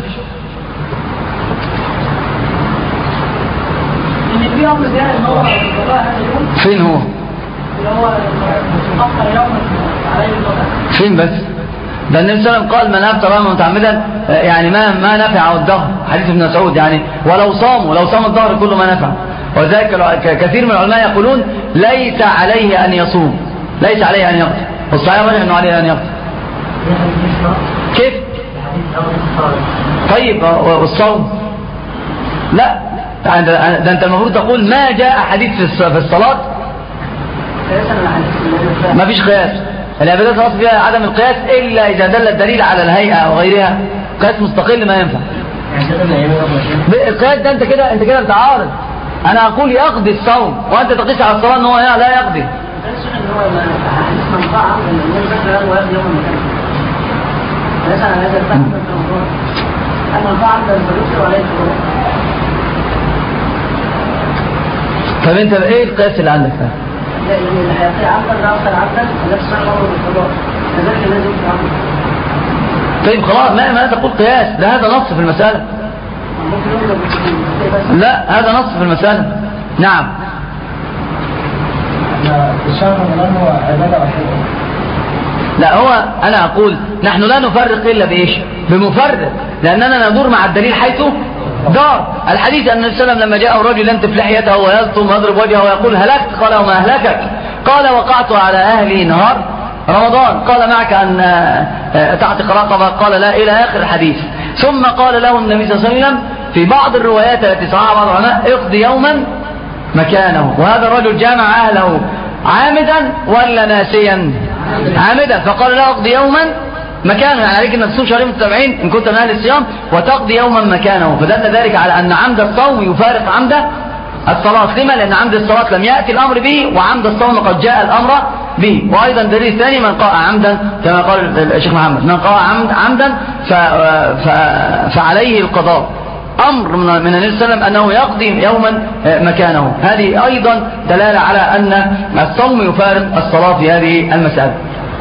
فين هو؟ فين بس؟ ده النبي صلى الله عليه وسلم قال من أفطر يوما متعمدا يعني ما نفع الظهر، حديث ابن مسعود يعني، ولو صام الظهر كله ما نفع. وذلك كثير من العلماء يقولون ليس عليه أن يصوم، ليس عليه أن يقضي. والصحيح الراجح أنه عليه أن يقضي. كيف؟ طيب والصوم لا، ده انت المفروض تقول ما جاء حديث في الصلاة. ما فيش قياس. العبادات الأصل فيها عدم القياس إلا إذا دل الدليل على الهيئة أو غيرها. قياس مستقل ما ينفع. القياس ده انت كده بتعارض. انا اقول يقضي الصوم وانت تقيس على الصلاة ان هو لا يقضي. طب انت ايه القياس اللي عندك ده؟ طيب خلاص ما تقول قياس، ده هذا نص في المسألة. لا هذا نص في المسألة. نعم. لا هو أنا أقول نحن لا نفرق إلا بإيش؟ بمفرق، لأننا ندور مع الدليل حيث دار. الحديث أن النبي صلى الله عليه وسلم لما جاء الرجل ينتف لحيته ويلطم ويضرب وجهه ويقول هلكت، قال وما أهلكك؟ قال وقعت على أهلي نهار رمضان. قال معك أن تعتق رقبة؟ قال لا، إلى آخر الحديث. ثم قال له النبي صلى الله عليه وسلم في بعض الروايات التي صححها بعض العلماء اقضي يوما مكانه. وهذا الرجل جامع أهله عامدا ولا ناسيا؟ عامدا. فقال له اقضي يوما مكانه، يعني عليك أن تصوم شهرين متتابعين إن كنت من أهل الصيام وتقضي يوما مكانه. فدل ذلك على أن عمد الصوم يفارق عمد الصلاة. لما؟ لأن عمد الصلاة لم يأتي الأمر به، وعمد الصوم قد جاء الأمر به. وأيضا دليل ثاني من قاء عمدا كما قال الشيخ محمد، من قاء عمدا فعليه القضاء. أمر من النبي صلى الله عليه وسلم أنه يقضي يوما مكانه. هذه أيضا دلالة على أن الصوم يفارق الصلاة في هذه المسألة.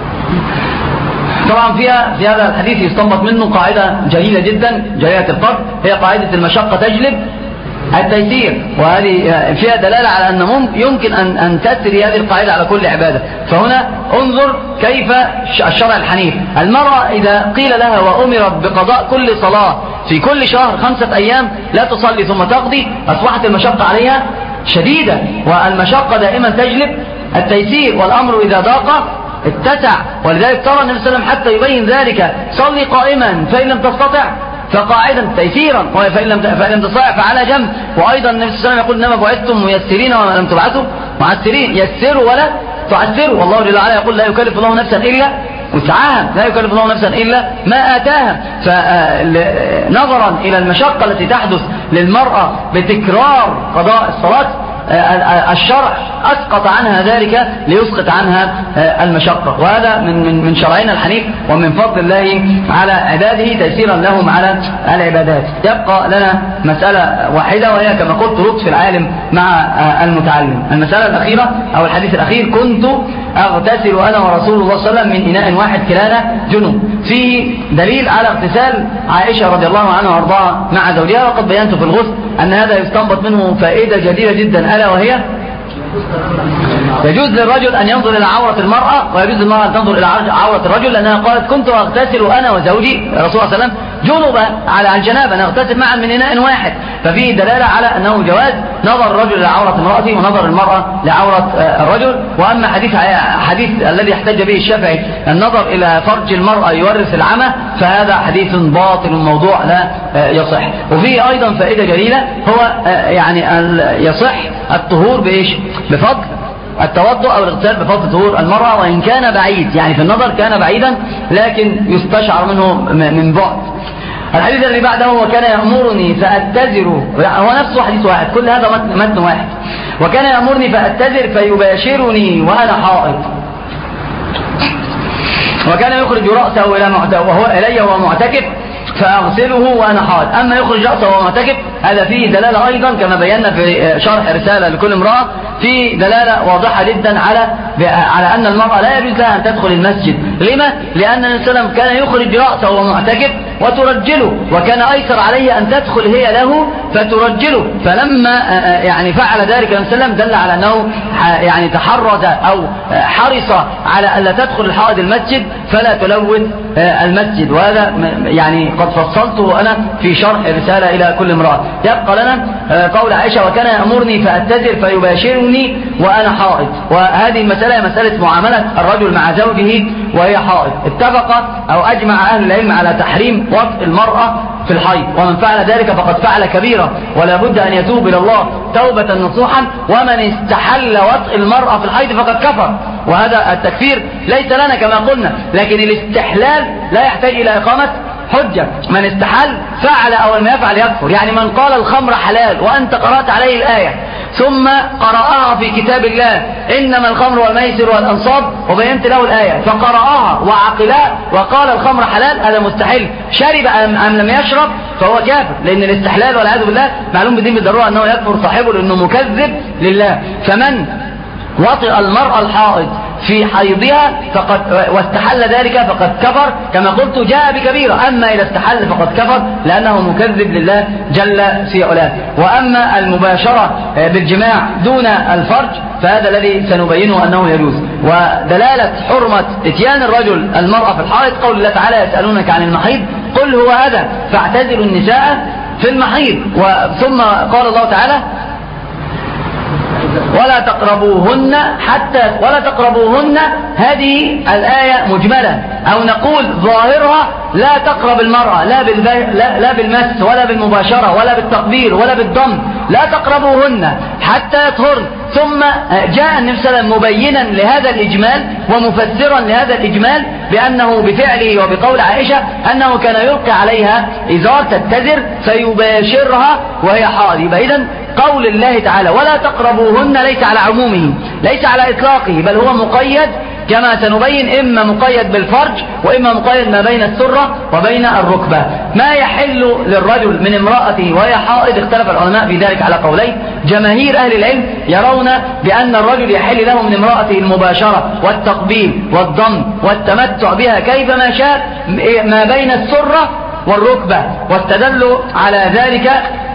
طبعا في هذا الحديث يستنبط منه قاعدة جليلة جدا جليلة القدر، هي قاعدة المشقة تجلب التيسير. وهذه فيها دلالة على أن يمكن أن تسري هذه القاعدة على كل عبادة. فهنا انظر كيف الشرع الحنيف. المرأة إذا قيل لها وأمرت بقضاء كل صلاة في كل شهر 5 أيام لا تصلي ثم تقضي، أصبحت المشقة عليها شديدة. والمشقة دائما تجلب التيسير، والأمر إذا ضاق اتسع. ولذلك ترى النبي صلى الله عليه وسلم حتى يبين ذلك صلي قائما فإن لم تستطع فقاعدا تيسيرا، فإن لم تستطع فعلى جنب. وأيضا النبي صلى الله عليه وسلم يقول إنما بعثتم ميسرين ولم تبعثوا معسرين. يسروا ولا تعسروا. والله جل وعلا يقول لا يكلف الله نفسا إلا وسعها، لا يكلف الله نفسا إلا ما آتاها. فنظرا إلى المشقة التي تحدث للمرأة بتكرار قضاء الصلاة الشرع أسقط عنها ذلك ليسقط عنها المشقة. وهذا من شرعنا الحنيف ومن فضل الله على عباده تيسيرا لهم على العبادات. يبقى لنا مسألة واحدة وهي كما قلت لطف العالم مع المتعلم. المسألة الأخيرة أو الحديث الأخير كنت أغتسل أنا ورسول الله صلى الله عليه وسلم من إناء واحد كلانا جنوب. فيه دليل على اغتسال عائشة رضي الله عنها وارضاها مع زوجها، وقد بينت في الغسل أن هذا يستنبط منه فائدة جديدة جدا، ألا وهي يجوز للرجل أن ينظر إلى عورة المرأة، ويجوز للمرأة أن تنظر إلى عورة الرجل، لأنها قالت كنت أغتسل أنا وزوجي رسول الله صلى الله عليه وسلم جنوبا على الجنابة، نغتسل معا من إناء واحد. ففيه دلالة على أنه جواز نظر الرجل إلى عورة امرأته ونظر المرأة لعورة الرجل. وأما حديث الذي يحتج به الشافعي النظر إلى فرج المرأة يورث العمى، فهذا حديث باطل موضوع لا يصح. وفيه أيضا فائدة جليلة، هو يعني يصح الطهور بإيش؟ بفضل التوضؤ أو الاغتسال بفضل طهور المرأة، وإن كان بعيد، يعني في النظر كان بعيدا لكن يستشعر منه من بعد. الحديث الذي بعده وكان يأمرني فأتزر، هو نفسه حديث واحد، كل هذا متن واحد. وكان يأمرني فأتزر فيباشرني وأنا حائض، وكان يخرج رأسه إلي وهو معتكف فأغسله وأنا حائض. أما يخرج رأسه وهو معتكف هذا فيه دلالة أيضا كما بينا في شرح رسالة لكل امرأة، في دلالة واضحة جدا على أن المرأة لا يجوز لها أن تدخل المسجد. لما؟ لأن النبي صلى الله عليه وسلم كان يخرج رأسه وهو معتكف وترجله، وكان أيسر عليه أن تدخل هي له فترجله. فلما يعني فعل ذلك النبي صلى الله عليه وسلم دل على أنه يعني تحرز أو حرص على أن لا تدخل الحائض المسجد فلا تلوث المسجد. وهذا يعني قد فصلته أنا في شرح رسالة إلى كل امرأة. يبقى لنا قول عائشة وكان يأمرني فأتزر فيباشرني وأنا حائض. وهذه المسألة مسألة معاملة الرجل مع زوجه وهي حائض. اتفق أو أجمع أهل العلم على تحريم وطء المرأة في الحيض، ومن فعل ذلك فقد فعل كبيرة ولا بد أن يتوب إلى الله توبة نصوحا. ومن استحل وطء المرأة في الحيض فقد كفر. وهذا التكفير ليس لنا كما قلنا، لكن الاستحلال لا يحتاج إلى إقامة حجة. من استحل فعل أو لم يفعل يكفر. يعني من قال الخمر حلال وأنت قرأت عليه الآية ثم قرأها في كتاب الله إنما الخمر والميسر والأنصاب وبينت له الآية فقرأها وعقلها وقال الخمر حلال، هذا مستحل. شرب أم لم يشرب فهو كافر، لأن الاستحلال والعياذ بالله معلوم بدين بالضرورة أنه يكفر صاحبه لأنه مكذب لله. فمن وطئ المرأة الحائض في حيضها واستحل ذلك فقد كفر كما قلت جاء بكبيرة. أما إذا استحل فقد كفر لأنه مكذب لله جل في علاه. وأما المباشرة بالجماع دون الفرج فهذا الذي سنبينه أنه يجوز. ودلالة حرمة اتيان الرجل المرأة في الحائض قول الله تعالى يسألونك عن المحيض قل هو أذى فاعتزلوا النساء في المحيض. ثم قال الله تعالى ولا تقربوهن هذه الآية مجملة أو نقول ظاهرها لا تقرب المرأة لا بالمس ولا بالمباشرة ولا بالتقبيل ولا بالضم، لا تقربوهن حتى يطهرن. ثم جاء النبي صلى الله عليه وسلم مبينا لهذا الإجمال ومفسرا لهذا الإجمال بأنه بفعله وبقول عائشة أنه كان يلقي عليها إزار تتزر فيباشرها وهي حائض. يبقى إذن قول الله تعالى ولا تقربوهن ليس على عمومه ليس على إطلاقه، بل هو مقيد كما سنبين، إما مقيد بالفرج وإما مقيد ما بين السرة وبين الركبة. ما يحل للرجل من امرأته وهي حائض اختلف العلماء في ذلك على قولين. جماهير أهل العلم يرون بأن الرجل يحل له من امرأته المباشرة والتقبيل والضم والتمتع بها كيفما شاء ما بين السرة والركبة، واستدلوا على ذلك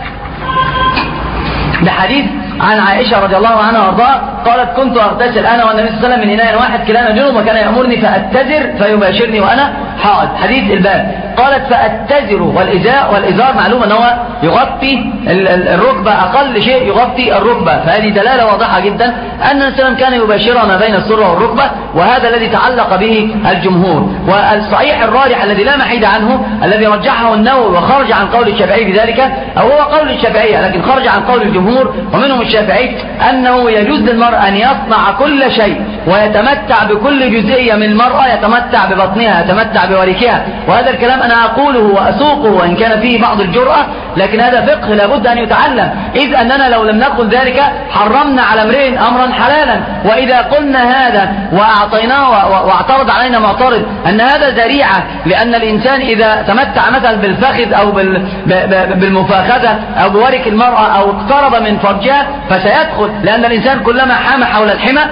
بحديث عن عائشة رضي الله عنها وارضاها قالت كنت أغتسل أنا والنبي صلى الله عليه وسلم من إناء واحد كلانا جنوب وكان يأمرني فأتزر فيباشرني وأنا حائض. حديث الباب قالت فأتزر والإزار معلوم أنه يغطي الركبة، أقل شيء يغطي الركبة. فهذه دلالة واضحة جدا أن النبي صلى الله عليه وسلم كان يباشرها ما بين السرة والركبة، وهذا الذي تعلق به الجمهور. والصحيح الراجح الذي لا محيد عنه الذي رجحه النووي وخرج عن قول الشافعي بذلك أو هو قول الشافعية لكن خرج عن قول الجمهور ومنهم الشافعي أنه يجوز للمرأة أن يصنع كل شيء ويتمتع بكل جزئية من المرأة، يتمتع ببطنها يتمتع بوركها. وهذا الكلام أنا أقوله وأسوقه وإن كان فيه بعض الجرأة، لكن هذا فقه لابد أن يتعلم، إذ أننا لو لم نقل ذلك حرمنا على امرئ أمرا حلالا. وإذا قلنا هذا وأعطيناه واعترض علينا معترض أن هذا ذريعة لأن الإنسان إذا تمتع مثلا بالفخذ أو بالمفاخذة أو بورك المرأة أو اقترب من فرجها فسيدخل، لأن الإنسان كلما حام حول الحمى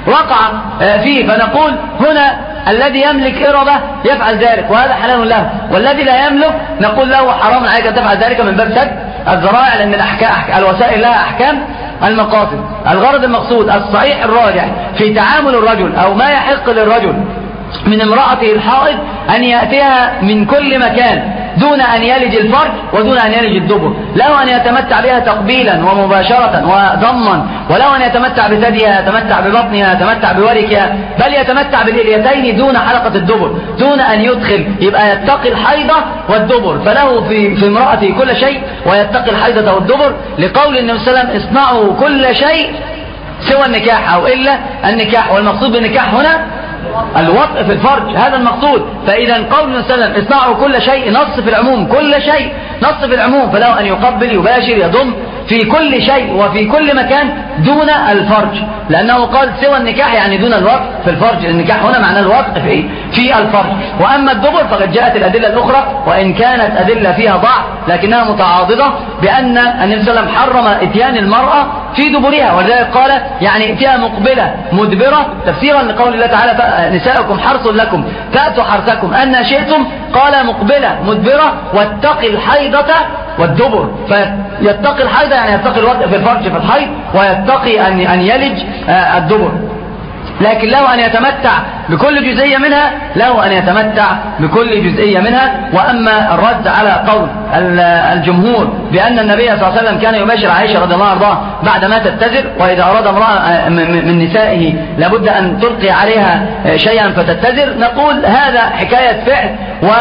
وقع فيه، فنقول هنا الذي يملك إربة يفعل ذلك وهذا حلال له، والذي لا يملك نقول له حرام عليك أن تفعل ذلك من باب سد الذرائع، لأن الوسائل لها أحكام المقاصد. الغرض المقصود الصحيح الراجح في تعامل الرجل أو ما يحق للرجل من امرأته الحائض أن يأتيها من كل مكان دون أن يلج الفرج ودون أن يلج الدبر، له أن يتمتع بها تقبيلا ومباشرة وضما، وله أن يتمتع بثديها، يتمتع ببطنها، يتمتع بوركها، بل يتمتع بالإليتين دون حلقة الدبر، دون أن يدخل، يبقى يتقي الحيضة والدبر، فله في امرأته كل شيء ويتقي الحيضة والدبر، لقول النبي صلى الله عليه وسلم اصنعوا كل شيء سوى النكاح أو إلا النكاح، والمقصود بالنكاح هنا الوطء في الفرج، هذا المقصود. فإذا قول النبي صلى الله عليه وسلم اصنعوا كل شيء نص في العموم، كل شيء نص في العموم، فله أن يقبل يباشر يضم في كل شيء وفي كل مكان دون الفرج، لأنه قال سوى النكاح يعني دون الوطء في الفرج، النكاح هنا معناه الوطء في الفرج. وأما الدبر فقد جاءت الأدلة الأخرى وإن كانت أدلة فيها ضعف لكنها متعاضدة، بأن النبي صلى الله عليه وسلم حرم إتيان المرأة في دبرها، ولذلك قال يعني ائتيها مقبلة مدبرة تفسيرا لقول الله تعالى نساؤكم حرث لكم فأتوا حرثكم أن شئتم، قال مقبلة مدبرة واتقي الحيضة والدبر، فيتقي الحيضة يعني يتقي الوطء في الفرج في الحيض، ويتقي أن يلج الدبر، لكن له أن يتمتع بكل جزئية منها، له أن يتمتع بكل جزئية منها. وأما الرد على قول الجمهور بأن النبي صلى الله عليه وسلم كان يباشر عائشة رضي الله عنها بعدما تتزر، وإذا أراد امرأة من نسائه لابد أن تلقي عليها شيئا فتتزر، نقول هذا حكاية فعل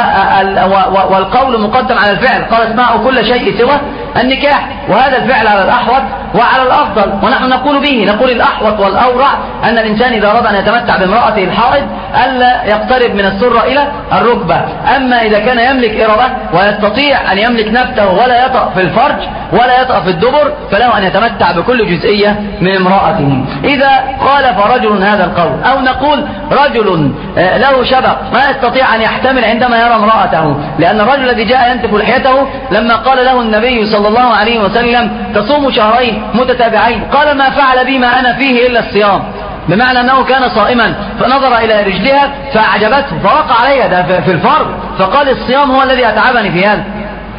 والقول مقدم على الفعل، قال اسمعوا كل شيء سوى النكاح، وهذا الفعل على الأحوط وعلى الأفضل، ونحن نقول به، نقول الأحوط والأورع أن الإنسان إذا أراد أن يتمتع بامرأته الحائض ألا يقترب من السرة إلى الركبة. أما إذا كان يملك إربة ويستطيع أن يملك نفسه ولا يطأ في الفرج ولا يطأ في الدبر فله أن يتمتع بكل جزئية من امرأته. إذا خالف رجل هذا القول، أو نقول رجل له شبق ما يستطيع أن يحتمل عندما يرى امرأته، لأن الرجل الذي جاء ينتف لحيته لما قال له النبي صلى الله عليه وسلم تصوم شهرين متتابعين، قال ما فعل بي ما أنا فيه إلا الصيام، بمعنى أنه كان صائما، فنظر إلى رجلها فأعجبته فوقع عليها ده في الفرض، فقال الصيام هو الذي أتعبني في هذا،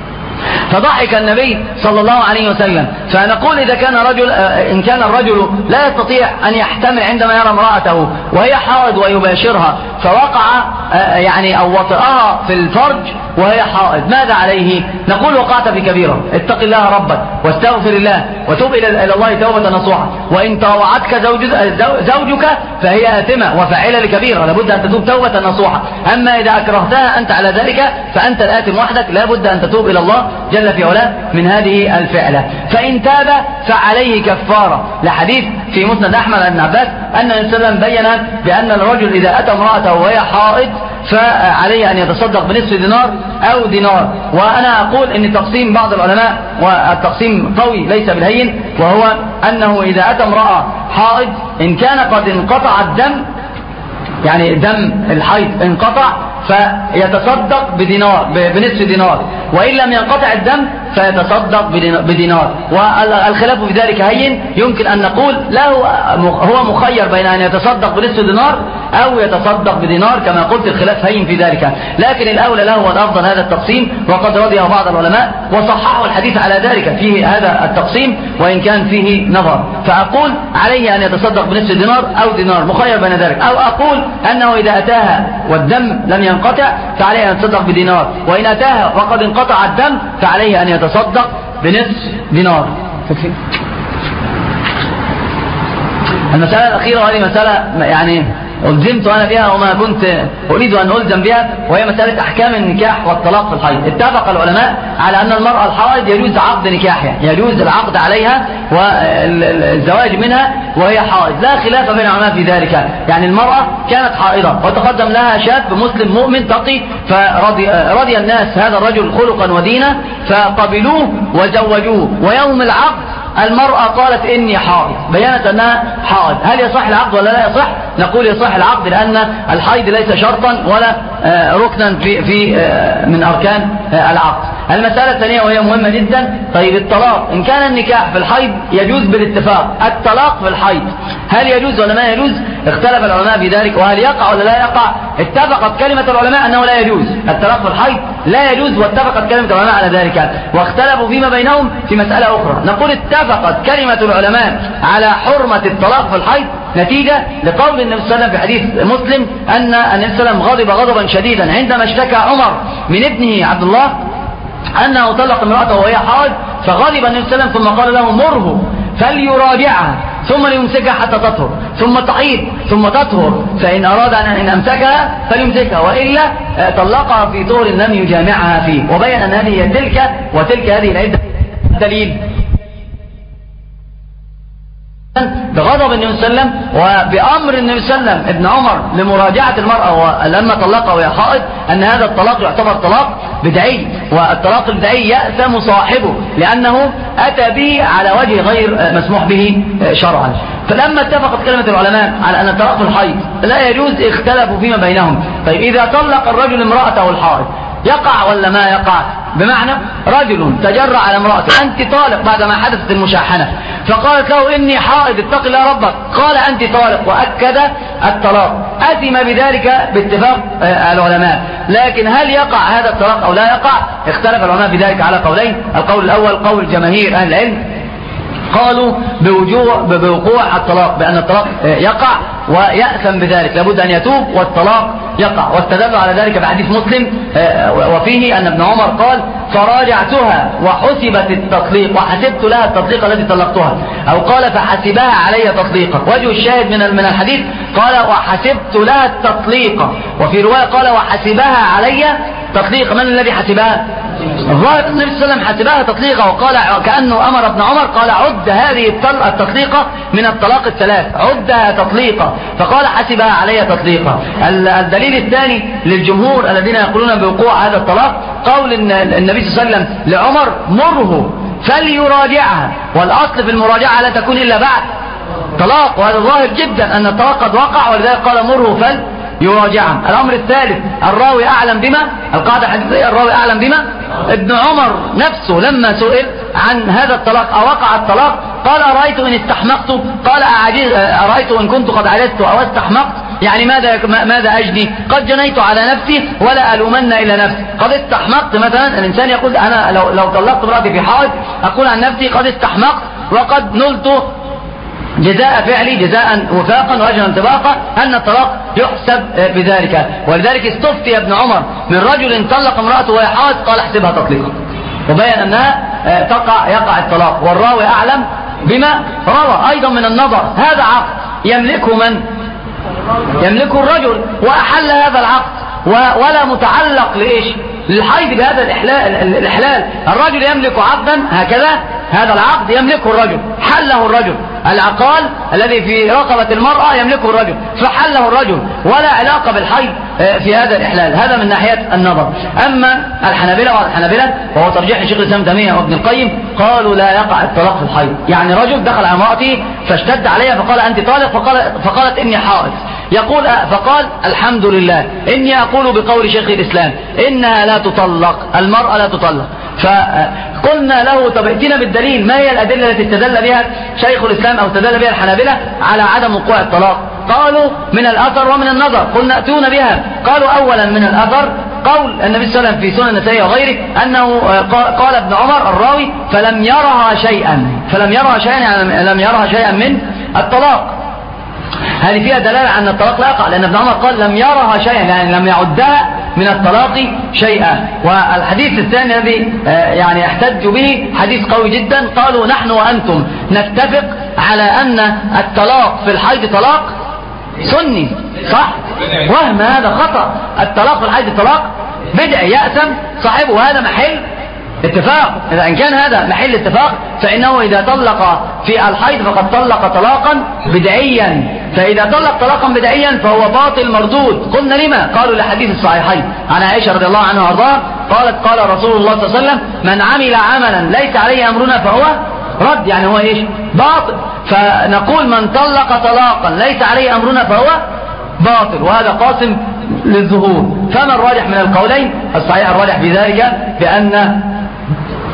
فضحك النبي صلى الله عليه وسلم. فنقول إذا كان إن كان الرجل لا يستطيع أن يحتمل عندما يرى امرأته وهي حائض ويباشرها فوقع يعني أو وطئها في الفرج وهي حائض، ماذا عليه؟ نقول وقعت في كبيرة، اتق الله ربك واستغفر الله وتوب إلى الله توبة نصوحة، وإن طاوعتك زوجك فهي آثمة وفاعلة لكبيرة، لابد أن تتوب توبة نصوحة. أما إذا أكرهتها أنت على ذلك فأنت الآثم وحدك، لابد أن تتوب إلى الله جل في علاه من هذه الفعلة. فإن تاب فعليه كفارة، لحديث في مسند أحمد بن عباس أن النبي صلى الله عليه وسلم بين بأن الرجل إذا أتى امرأته وهي حائض فعليه أن يتصدق بنصف دينار أو دينار. وأنا أقول أن تقسيم بعض العلماء والتقسيم قوي ليس بالهين، وهو أنه إذا أتى امرأة حائض إن كان قد انقطع الدم، يعني دم الحيض انقطع، فيتصدق بنصف دينار، وإن لم ينقطع الدم فيتصدق بدينار. والخلاف في ذلك هين، يمكن أن نقول له هو مخير بين أن يتصدق بنصف دينار أو يتصدق بدينار، كما قلت الخلاف هين في ذلك، لكن الأولى له والأفضل هذا التقسيم، وقد رضيه بعض العلماء وصححوا الحديث على ذلك في هذا التقسيم وإن كان فيه نظر. فأقول عليه أن يتصدق بنصف دينار أو دينار، مخير بين ذلك، أو أقول أنه إذا أتاها والدم لم ينقطع فعليه أن يتصدق بدينار، وإن أتاها وقد انقطع الدم فعليه أن يتصدق بنصف دينار. المسألة الأخيرة وهذه مسألة يعني ألزمت أنا بها وما كنت أريد أن ألزم بها، وهي مسألة أحكام النكاح والطلاق في الحيض. اتفق العلماء على أن المرأة الحائض يجوز عقد نكاحها، يجوز العقد عليها والزواج منها وهي حائض، لا خلاف بين العلماء في ذلك. يعني المرأة كانت حائضة وتقدم لها شاب مسلم مؤمن تقي، فرضي الناس هذا الرجل خلقا ودينا فقبلوه وزوجوه، ويوم العقد المرأة قالت إني حائض، بيانت أنها حائض. هل يصح العقد ولا لا يصح؟ نقول يصح العقد، لأن الحيض ليس شرطا ولا ركنا في من أركان العقد. المسألة الثانية وهي مهمة جدا. طيب الطلاق إن كان النكاح في الحيض يجوز بالاتفاق، الطلاق في الحيض هل يجوز ولا ما يجوز؟ اختلف العلماء في ذلك، وهل يقع ولا لا يقع؟ اتفقت كلمة العلماء أنه لا يجوز الطلاق في الحيض، لا يجوز، واتفقت كلمة العلماء على ذلك، واختلفوا فيما بينهم في مسألة أخرى. نقول اتفقت كلمة العلماء على حرمة الطلاق في الحيض نتيجة لقول النبي صلى الله عليه وسلم في حديث مسلم أن النبي صلى الله عليه وسلم غضب غضبا شديدا عندما اشتكى عمر من ابنه عبد الله أنه طلق امرأته وهي حائض، فغضب النبي صلى الله عليه وسلم ثم قال له مره فليراجعها ثم ليمسكها حتى تطهر ثم تحيض ثم تطهر، فإن أراد أن أمسكها فليمسكها وإلا طلقها في طهر لم يجامعها فيه. وبين أن هذه تلك وتلك هذه العدة. دليل بغضب النبي صلى الله عليه وسلم وبأمر النبي صلى الله عليه وسلم ابن عمر لمراجعة المرأة لما طلقها وهي حائض أن هذا الطلاق يعتبر طلاق بدعي، والطلاق البدعي يأثم صاحبه لأنه أتى به على وجه غير مسموح به شرعا. فلما اتفقت كلمة العلماء على أن الطلاق في الحيض لا يجوز اختلفوا فيما بينهم. طيب إذا طلق الرجل امرأته الحائض يقع ولا ما يقع؟ بمعنى رجل تجرأ على امرأته أنت طالق بعدما حدثت المشاحنة، فقالت له إني حائض اتق الله ربك، قال أنت طالق وأكد الطلاق، أثم بذلك باتفاق العلماء. لكن هل يقع هذا الطلاق أو لا يقع؟ اختلف العلماء في ذلك على قولين. القول الأول قول جماهير أهل العلم قالوا بوقوع الطلاق، بأن الطلاق يقع ويأثم بذلك، لابد أن يتوب والطلاق يقع، واستدلوا على ذلك بحديث مسلم وفيه أن ابن عمر قال فراجعتها وحسبت التطليق وحسبت لها التطليق التي طلقتها، أو قال فحسبها علي تطليقا. وجه الشاهد من الحديث قال وحسبت لها التطليق، وفي رواية قال وحسبها علي تطليق. من الذي حسبها؟ الظاهر النبي صلى الله عليه وسلم حسبها تطليقة، وقال كأنه أمر ابن عمر قال عد هذه التطليقة من الطلاق الثلاث، عدها تطليقة، فقال حسبها علي تطليقة. الدليل الثاني للجمهور الذين يقولون بوقوع هذا الطلاق قول النبي صلى الله عليه وسلم لعمر مره فليراجعها، والأصل في المراجعة لا تكون إلا بعد طلاق، وهذا ظاهر جدا أن الطلاق قد وقع، ولذلك قال مره يراجعها. الأمر الثالث الراوي أعلم بما، القاعدة الحديثية الراوي أعلم بما. ابن عمر نفسه لما سئل عن هذا الطلاق أو وقع الطلاق قال أرأيت إن استحمقت، قال أرأيت إن كنت قد عجزت أو استحمقت، يعني ماذا أجني؟ قد جنيت على نفسي ولا ألومن إلا نفسي. قد استحمقت مثلا الإنسان يقول أنا لو طلقت امرأتي في حائض أقول عن نفسي قد استحمقت وقد نلت جزاء فعلي جزاء وفاقا وأجرا انطباقا، أن الطلاق يحسب بذلك. ولذلك استفتي ابن عمر من رجل طلق امرأته وهي حائض قال احسبها تطليقا، وبين أنها يقع الطلاق، والراوي أعلم بما روى. أيضا من النظر هذا عقد يملكه من؟ يملكه الرجل، وأحل هذا العقد ولا متعلق لإيش؟ للحيض بهذا الإحلال. الرجل يملك عقدا هكذا، هذا العقد يملكه الرجل، حله الرجل، العقال الذي في رقبة المرأة يملكه الرجل، فحله الرجل ولا علاقة بالحيض في هذا الإحلال. هذا من ناحية النظر. أما الحنابلة والحنابلة وهو ترجيح الشيخ الإسلام تيمية وابن القيم قالوا لا يقع الطلاق في الحيض. يعني رجل دخل على امرأته فاشتد عليها فقال أنت طالق، فقالت إني حائض، يقول فقال الحمد لله إني أقول بقول شيخ الإسلام إنها لا تطلق، المرأة لا تطلق. فقلنا له طب ائتنا بالدليل، ما هي الأدلة التي استدل بها شيخ الإسلام أو استدل بها الحنابلة على عدم وقوع الطلاق؟ قالوا من الأثر ومن النظر. قلنا ائتونا بها. قالوا أولا من الأثر قول النبي صلى الله عليه وسلم في سنن النسائي وغيره أنه قال ابن عمر الراوي فلم يرها شيئا، يعني لم يرها شيئا من الطلاق. هذه فيها دلالة أن الطلاق لا يقع، لأن ابن عمر قال لم يرها شيئا، يعني لم يعدها من الطلاق شيئا. والحديث الثاني الذي يعني احتج به حديث قوي جدا، قالوا نحن وأنتم نتفق على أن الطلاق في الحيض طلاق سني، صح؟ وهم هذا خطأ. الطلاق في الحيض طلاق بدعي يأثم صاحبه، وهذا محل اتفاق. إذا إن كان هذا محل اتفاق فإنه إذا طلق في الحيض فقد طلق طلاقا بدعيا، فإذا طلق طلاقا بدعيا فهو باطل مردود. قلنا لما؟ قالوا لحديث الصحيحين عن عائشة رضي الله عنها وارضاها قالت قال رسول الله صلى الله عليه وسلم من عمل عملا ليس عليه أمرنا فهو رد، يعني هو إيش؟ باطل. فنقول من طلق طلاقا ليس عليه أمرنا فهو باطل، وهذا قاسم للظهور. فما الراجح من القولين؟ الصحيح الراجح في ذلك بأن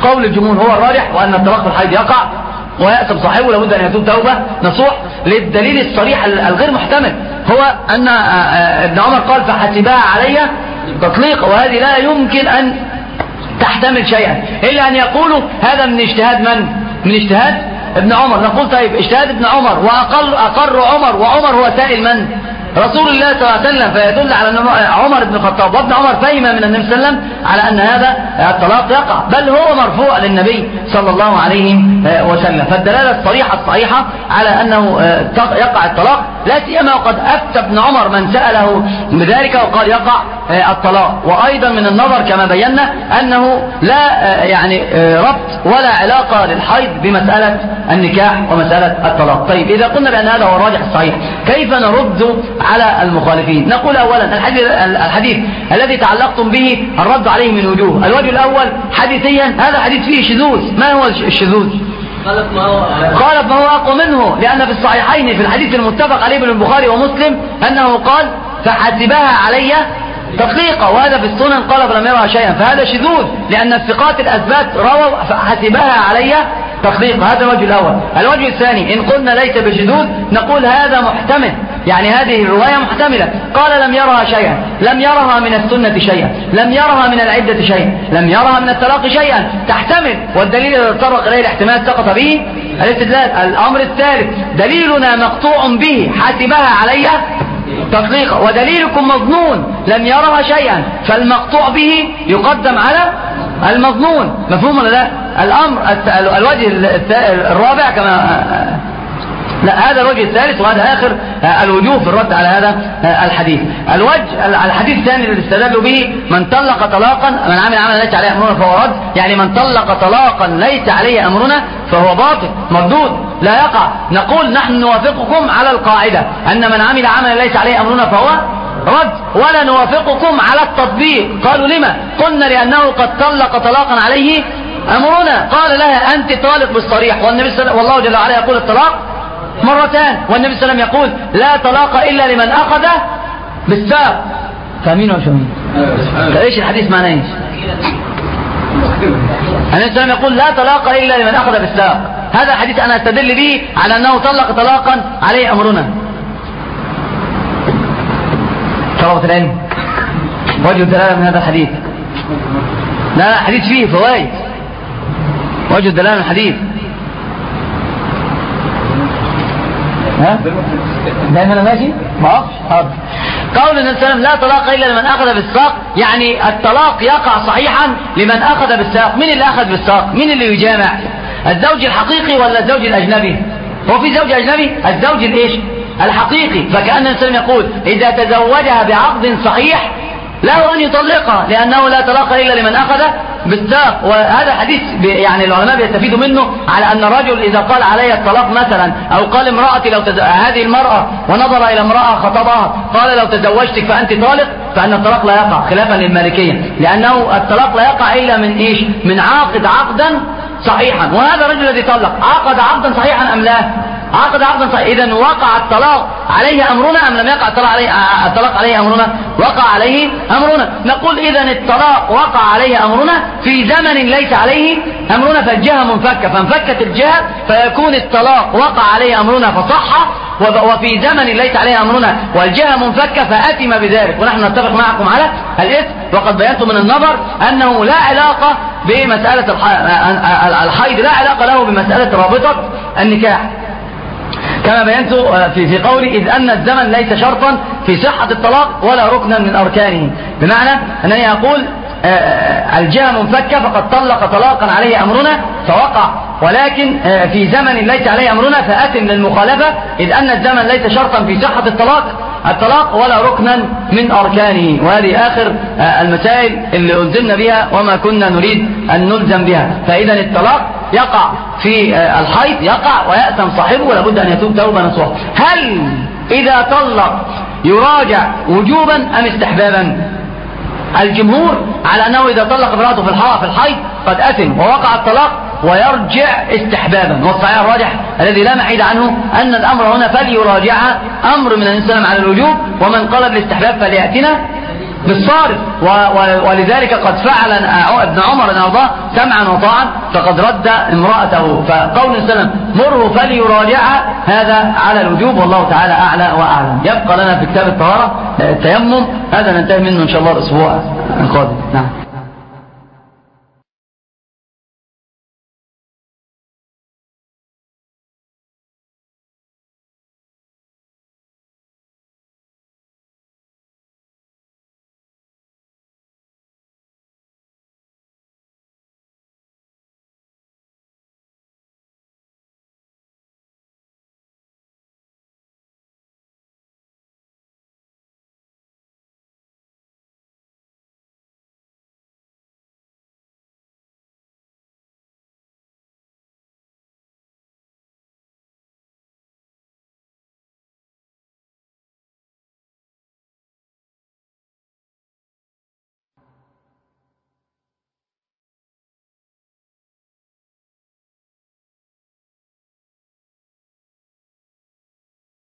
قول الجمهور هو الراجح، وأن الطلاق في الحيض يقع ويأثم صاحبه لابد أن يتوب توبة نصوح، للدليل الصريح الغير محتمل هو أن ابن عمر قال فحسبها علي تطليق، وهذه لا يمكن أن تحتمل شيئا إلا أن يقولوا هذا من اجتهاد من اجتهاد ابن عمر. نقول طيب اجتهاد ابن عمر وأقر عمر، وعمر هو سائل من؟ رسول الله صلى الله عليه وسلم، فيدل على أن عمر بن الخطاب وابن عمر فهم من النبي صلى الله عليه وسلم على أن هذا الطلاق يقع، بل هو مرفوع للنبي صلى الله عليه وسلم. فالدلالة الصريحة الصحيحة على أنه يقع الطلاق، لا سيما وقد أفتى ابن عمر من سأله بذلك وقال يقع الطلاق. وأيضا من النظر كما بينا أنه لا يعني ربط ولا علاقة للحيض بمسألة النكاح ومسألة الطلاق. طيب إذا قلنا بأن هذا هو الراجح الصحيح، كيف نرد على المخالفين؟ نقول أولا الحديث الذي تعلقتم به الرد عليه من وجوه. الوجه الأول حديثيا، هذا حديث فيه شذوذ. ما هو الشذوذ؟ قالت ما هو أقوى منه، لأن في الصحيحين في الحديث المتفق عليه بين البخاري ومسلم أنه قال فحسبها علي تطليقا، وهذا في السنن قال فلم يرها شيئا، فهذا شذوذ لأن الثقات الأثبات رووا فحسبها علي تطليق. هذا الوجه الأول. الوجه الثاني إن قلنا ليس بشذوذ نقول هذا محتمل، يعني هذه الرواية محتملة. قال لم يرها شيئا، لم يرها من السنة شيئا، لم يرها من العدة شيئا، لم يرها من الطلاق شيئا، تحتمل. والدليل الذي تطرق إليه الاحتمال سقط به الاستدلال. الأمر الثالث دليلنا مقطوع به حسبها علي تطليقا، ودليلكم مظنون لم يرها شيئا، فالمقطوع به يقدم على المظنون. مفهوم ولا لا؟ الأمر الوجه الرابع كما لا، هذا الوجه الثالث، وهذا آخر الوجوه في الرد على هذا الحديث. الحديث الثاني الذي استدلوا به من طلق طلاقا من عمل عملا ليس عليه أمرنا فهو رد، يعني من طلق طلاقا ليس عليه أمرنا فهو باطل مردود لا يقع. نقول نحن نوافقكم على القاعدة أن من عمل عملا ليس عليه أمرنا فهو رد، ولا نوافقكم على التطبيق. قالوا لما؟ قلنا لأنه قد طلق طلاقا عليه أمرنا، قال لها أنت طالق بالصريح، والله جل وعلا يقول الطلاق مرتان، والنبي صلى الله عليه وسلم يقول لا طلاق إلا لمن أخذ بالساق. فاهمين ولا مش فاهمين؟ ايش الحديث معناه ايش؟ النبي صلى الله عليه وسلم يقول لا طلاق إلا لمن أخذ بالساق. هذا الحديث أنا أستدل به على أنه طلق طلاقا عليه أمرنا. طلبة العلم وجه الدلالة من هذا الحديث، لا حديث فيه فوائد. وجه الدلالة من الحديث دائما انا ماشي ما اقفش. قول النبي صلى الله عليه وسلم لا طلاق الا لمن اخذ بالساق، يعني الطلاق يقع صحيحا لمن اخذ بالساق. مين اللي اخذ بالساق؟ مين اللي يجامع؟ الزوج الحقيقي ولا الزوج الاجنبي؟ هو في زوج اجنبي؟ الزوج الايش؟ الحقيقي. فكأن النبي صلى الله عليه وسلم يقول اذا تزوجها بعقد صحيح له ان يطلقها، لانه لا طلاق الا لمن اخذ بالساق. وهذا حديث يعني العلماء بيستفيدوا منه على أن الرجل إذا قال علي الطلاق مثلا، أو قال امرأتي هذه المرأة ونظر إلى امرأة خطبها قال لو تزوجتك فأنت طالق، فأن الطلاق لا يقع خلافا للمالكية، لأنه الطلاق لا يقع إلا من إيش؟ من عاقد عقدا صحيحا. وهذا الرجل الذي طلق عقد عقدا صحيحا أم لا؟ عقد عقدا صحيحا. إذن وقع الطلاق عليه أمرنا أم لم يقع الطلاق عليه أمرنا؟ وقع عليه أمرنا. نقول إذن الطلاق وقع عليه أمرنا في زمن ليس عليه أمرنا، فالجهة منفكة، فانفكت الجهة فيكون الطلاق وقع عليه أمرنا فصح، وفي زمن ليس عليه أمرنا والجهة منفكة فأتم بذلك. ونحن نتفق معكم على الإثم، وقد بينت من النظر أنه لا علاقة بمسألة الحيض، لا علاقة له بمسألة رابطة النكاح، كما بينت في قولي إذ أن الزمن ليس شرطا في صحة الطلاق ولا ركنا من أركانه، بمعنى أنني أقول الجهة منفكة فقد طلق طلاقا عليه أمرنا فوقع، ولكن في زمن ليس عليه أمرنا فأتم للمخالفة، إذ أن الزمن ليس شرطا في صحة الطلاق ولا ركنا من أركانه. وهذه آخر المسائل اللي ألزمنا بها وما كنا نريد أن نلزم بها. فإذا الطلاق يقع في الحيض يقع ويأثم صاحبه ولابد أن يتوب توبة نصوحا. هل إذا طلق يراجع وجوبا أم استحبابا؟ الجمهور على أنه إذا طلق امرأته في الحيض قد أثم ووقع الطلاق ويرجع استحبابا، والصحيح الراجح الذي لا محيد عنه أن الأمر هنا فليراجع أمر من النبي صلى الله عليه وسلم على الوجوب، ومن قال بالاستحباب فليأتنا بالصارف، ولذلك قد فعل ابن عمر رضي الله سمعا وطاعا فقد رد امرأته، فقول السلام مره فليراجعها هذا على الوجوب، والله تعالى أعلى وأعلم. يبقى لنا في كتاب الطهارة التيمم، هذا ننتهي منه إن شاء الله الأسبوع القادم. نعم.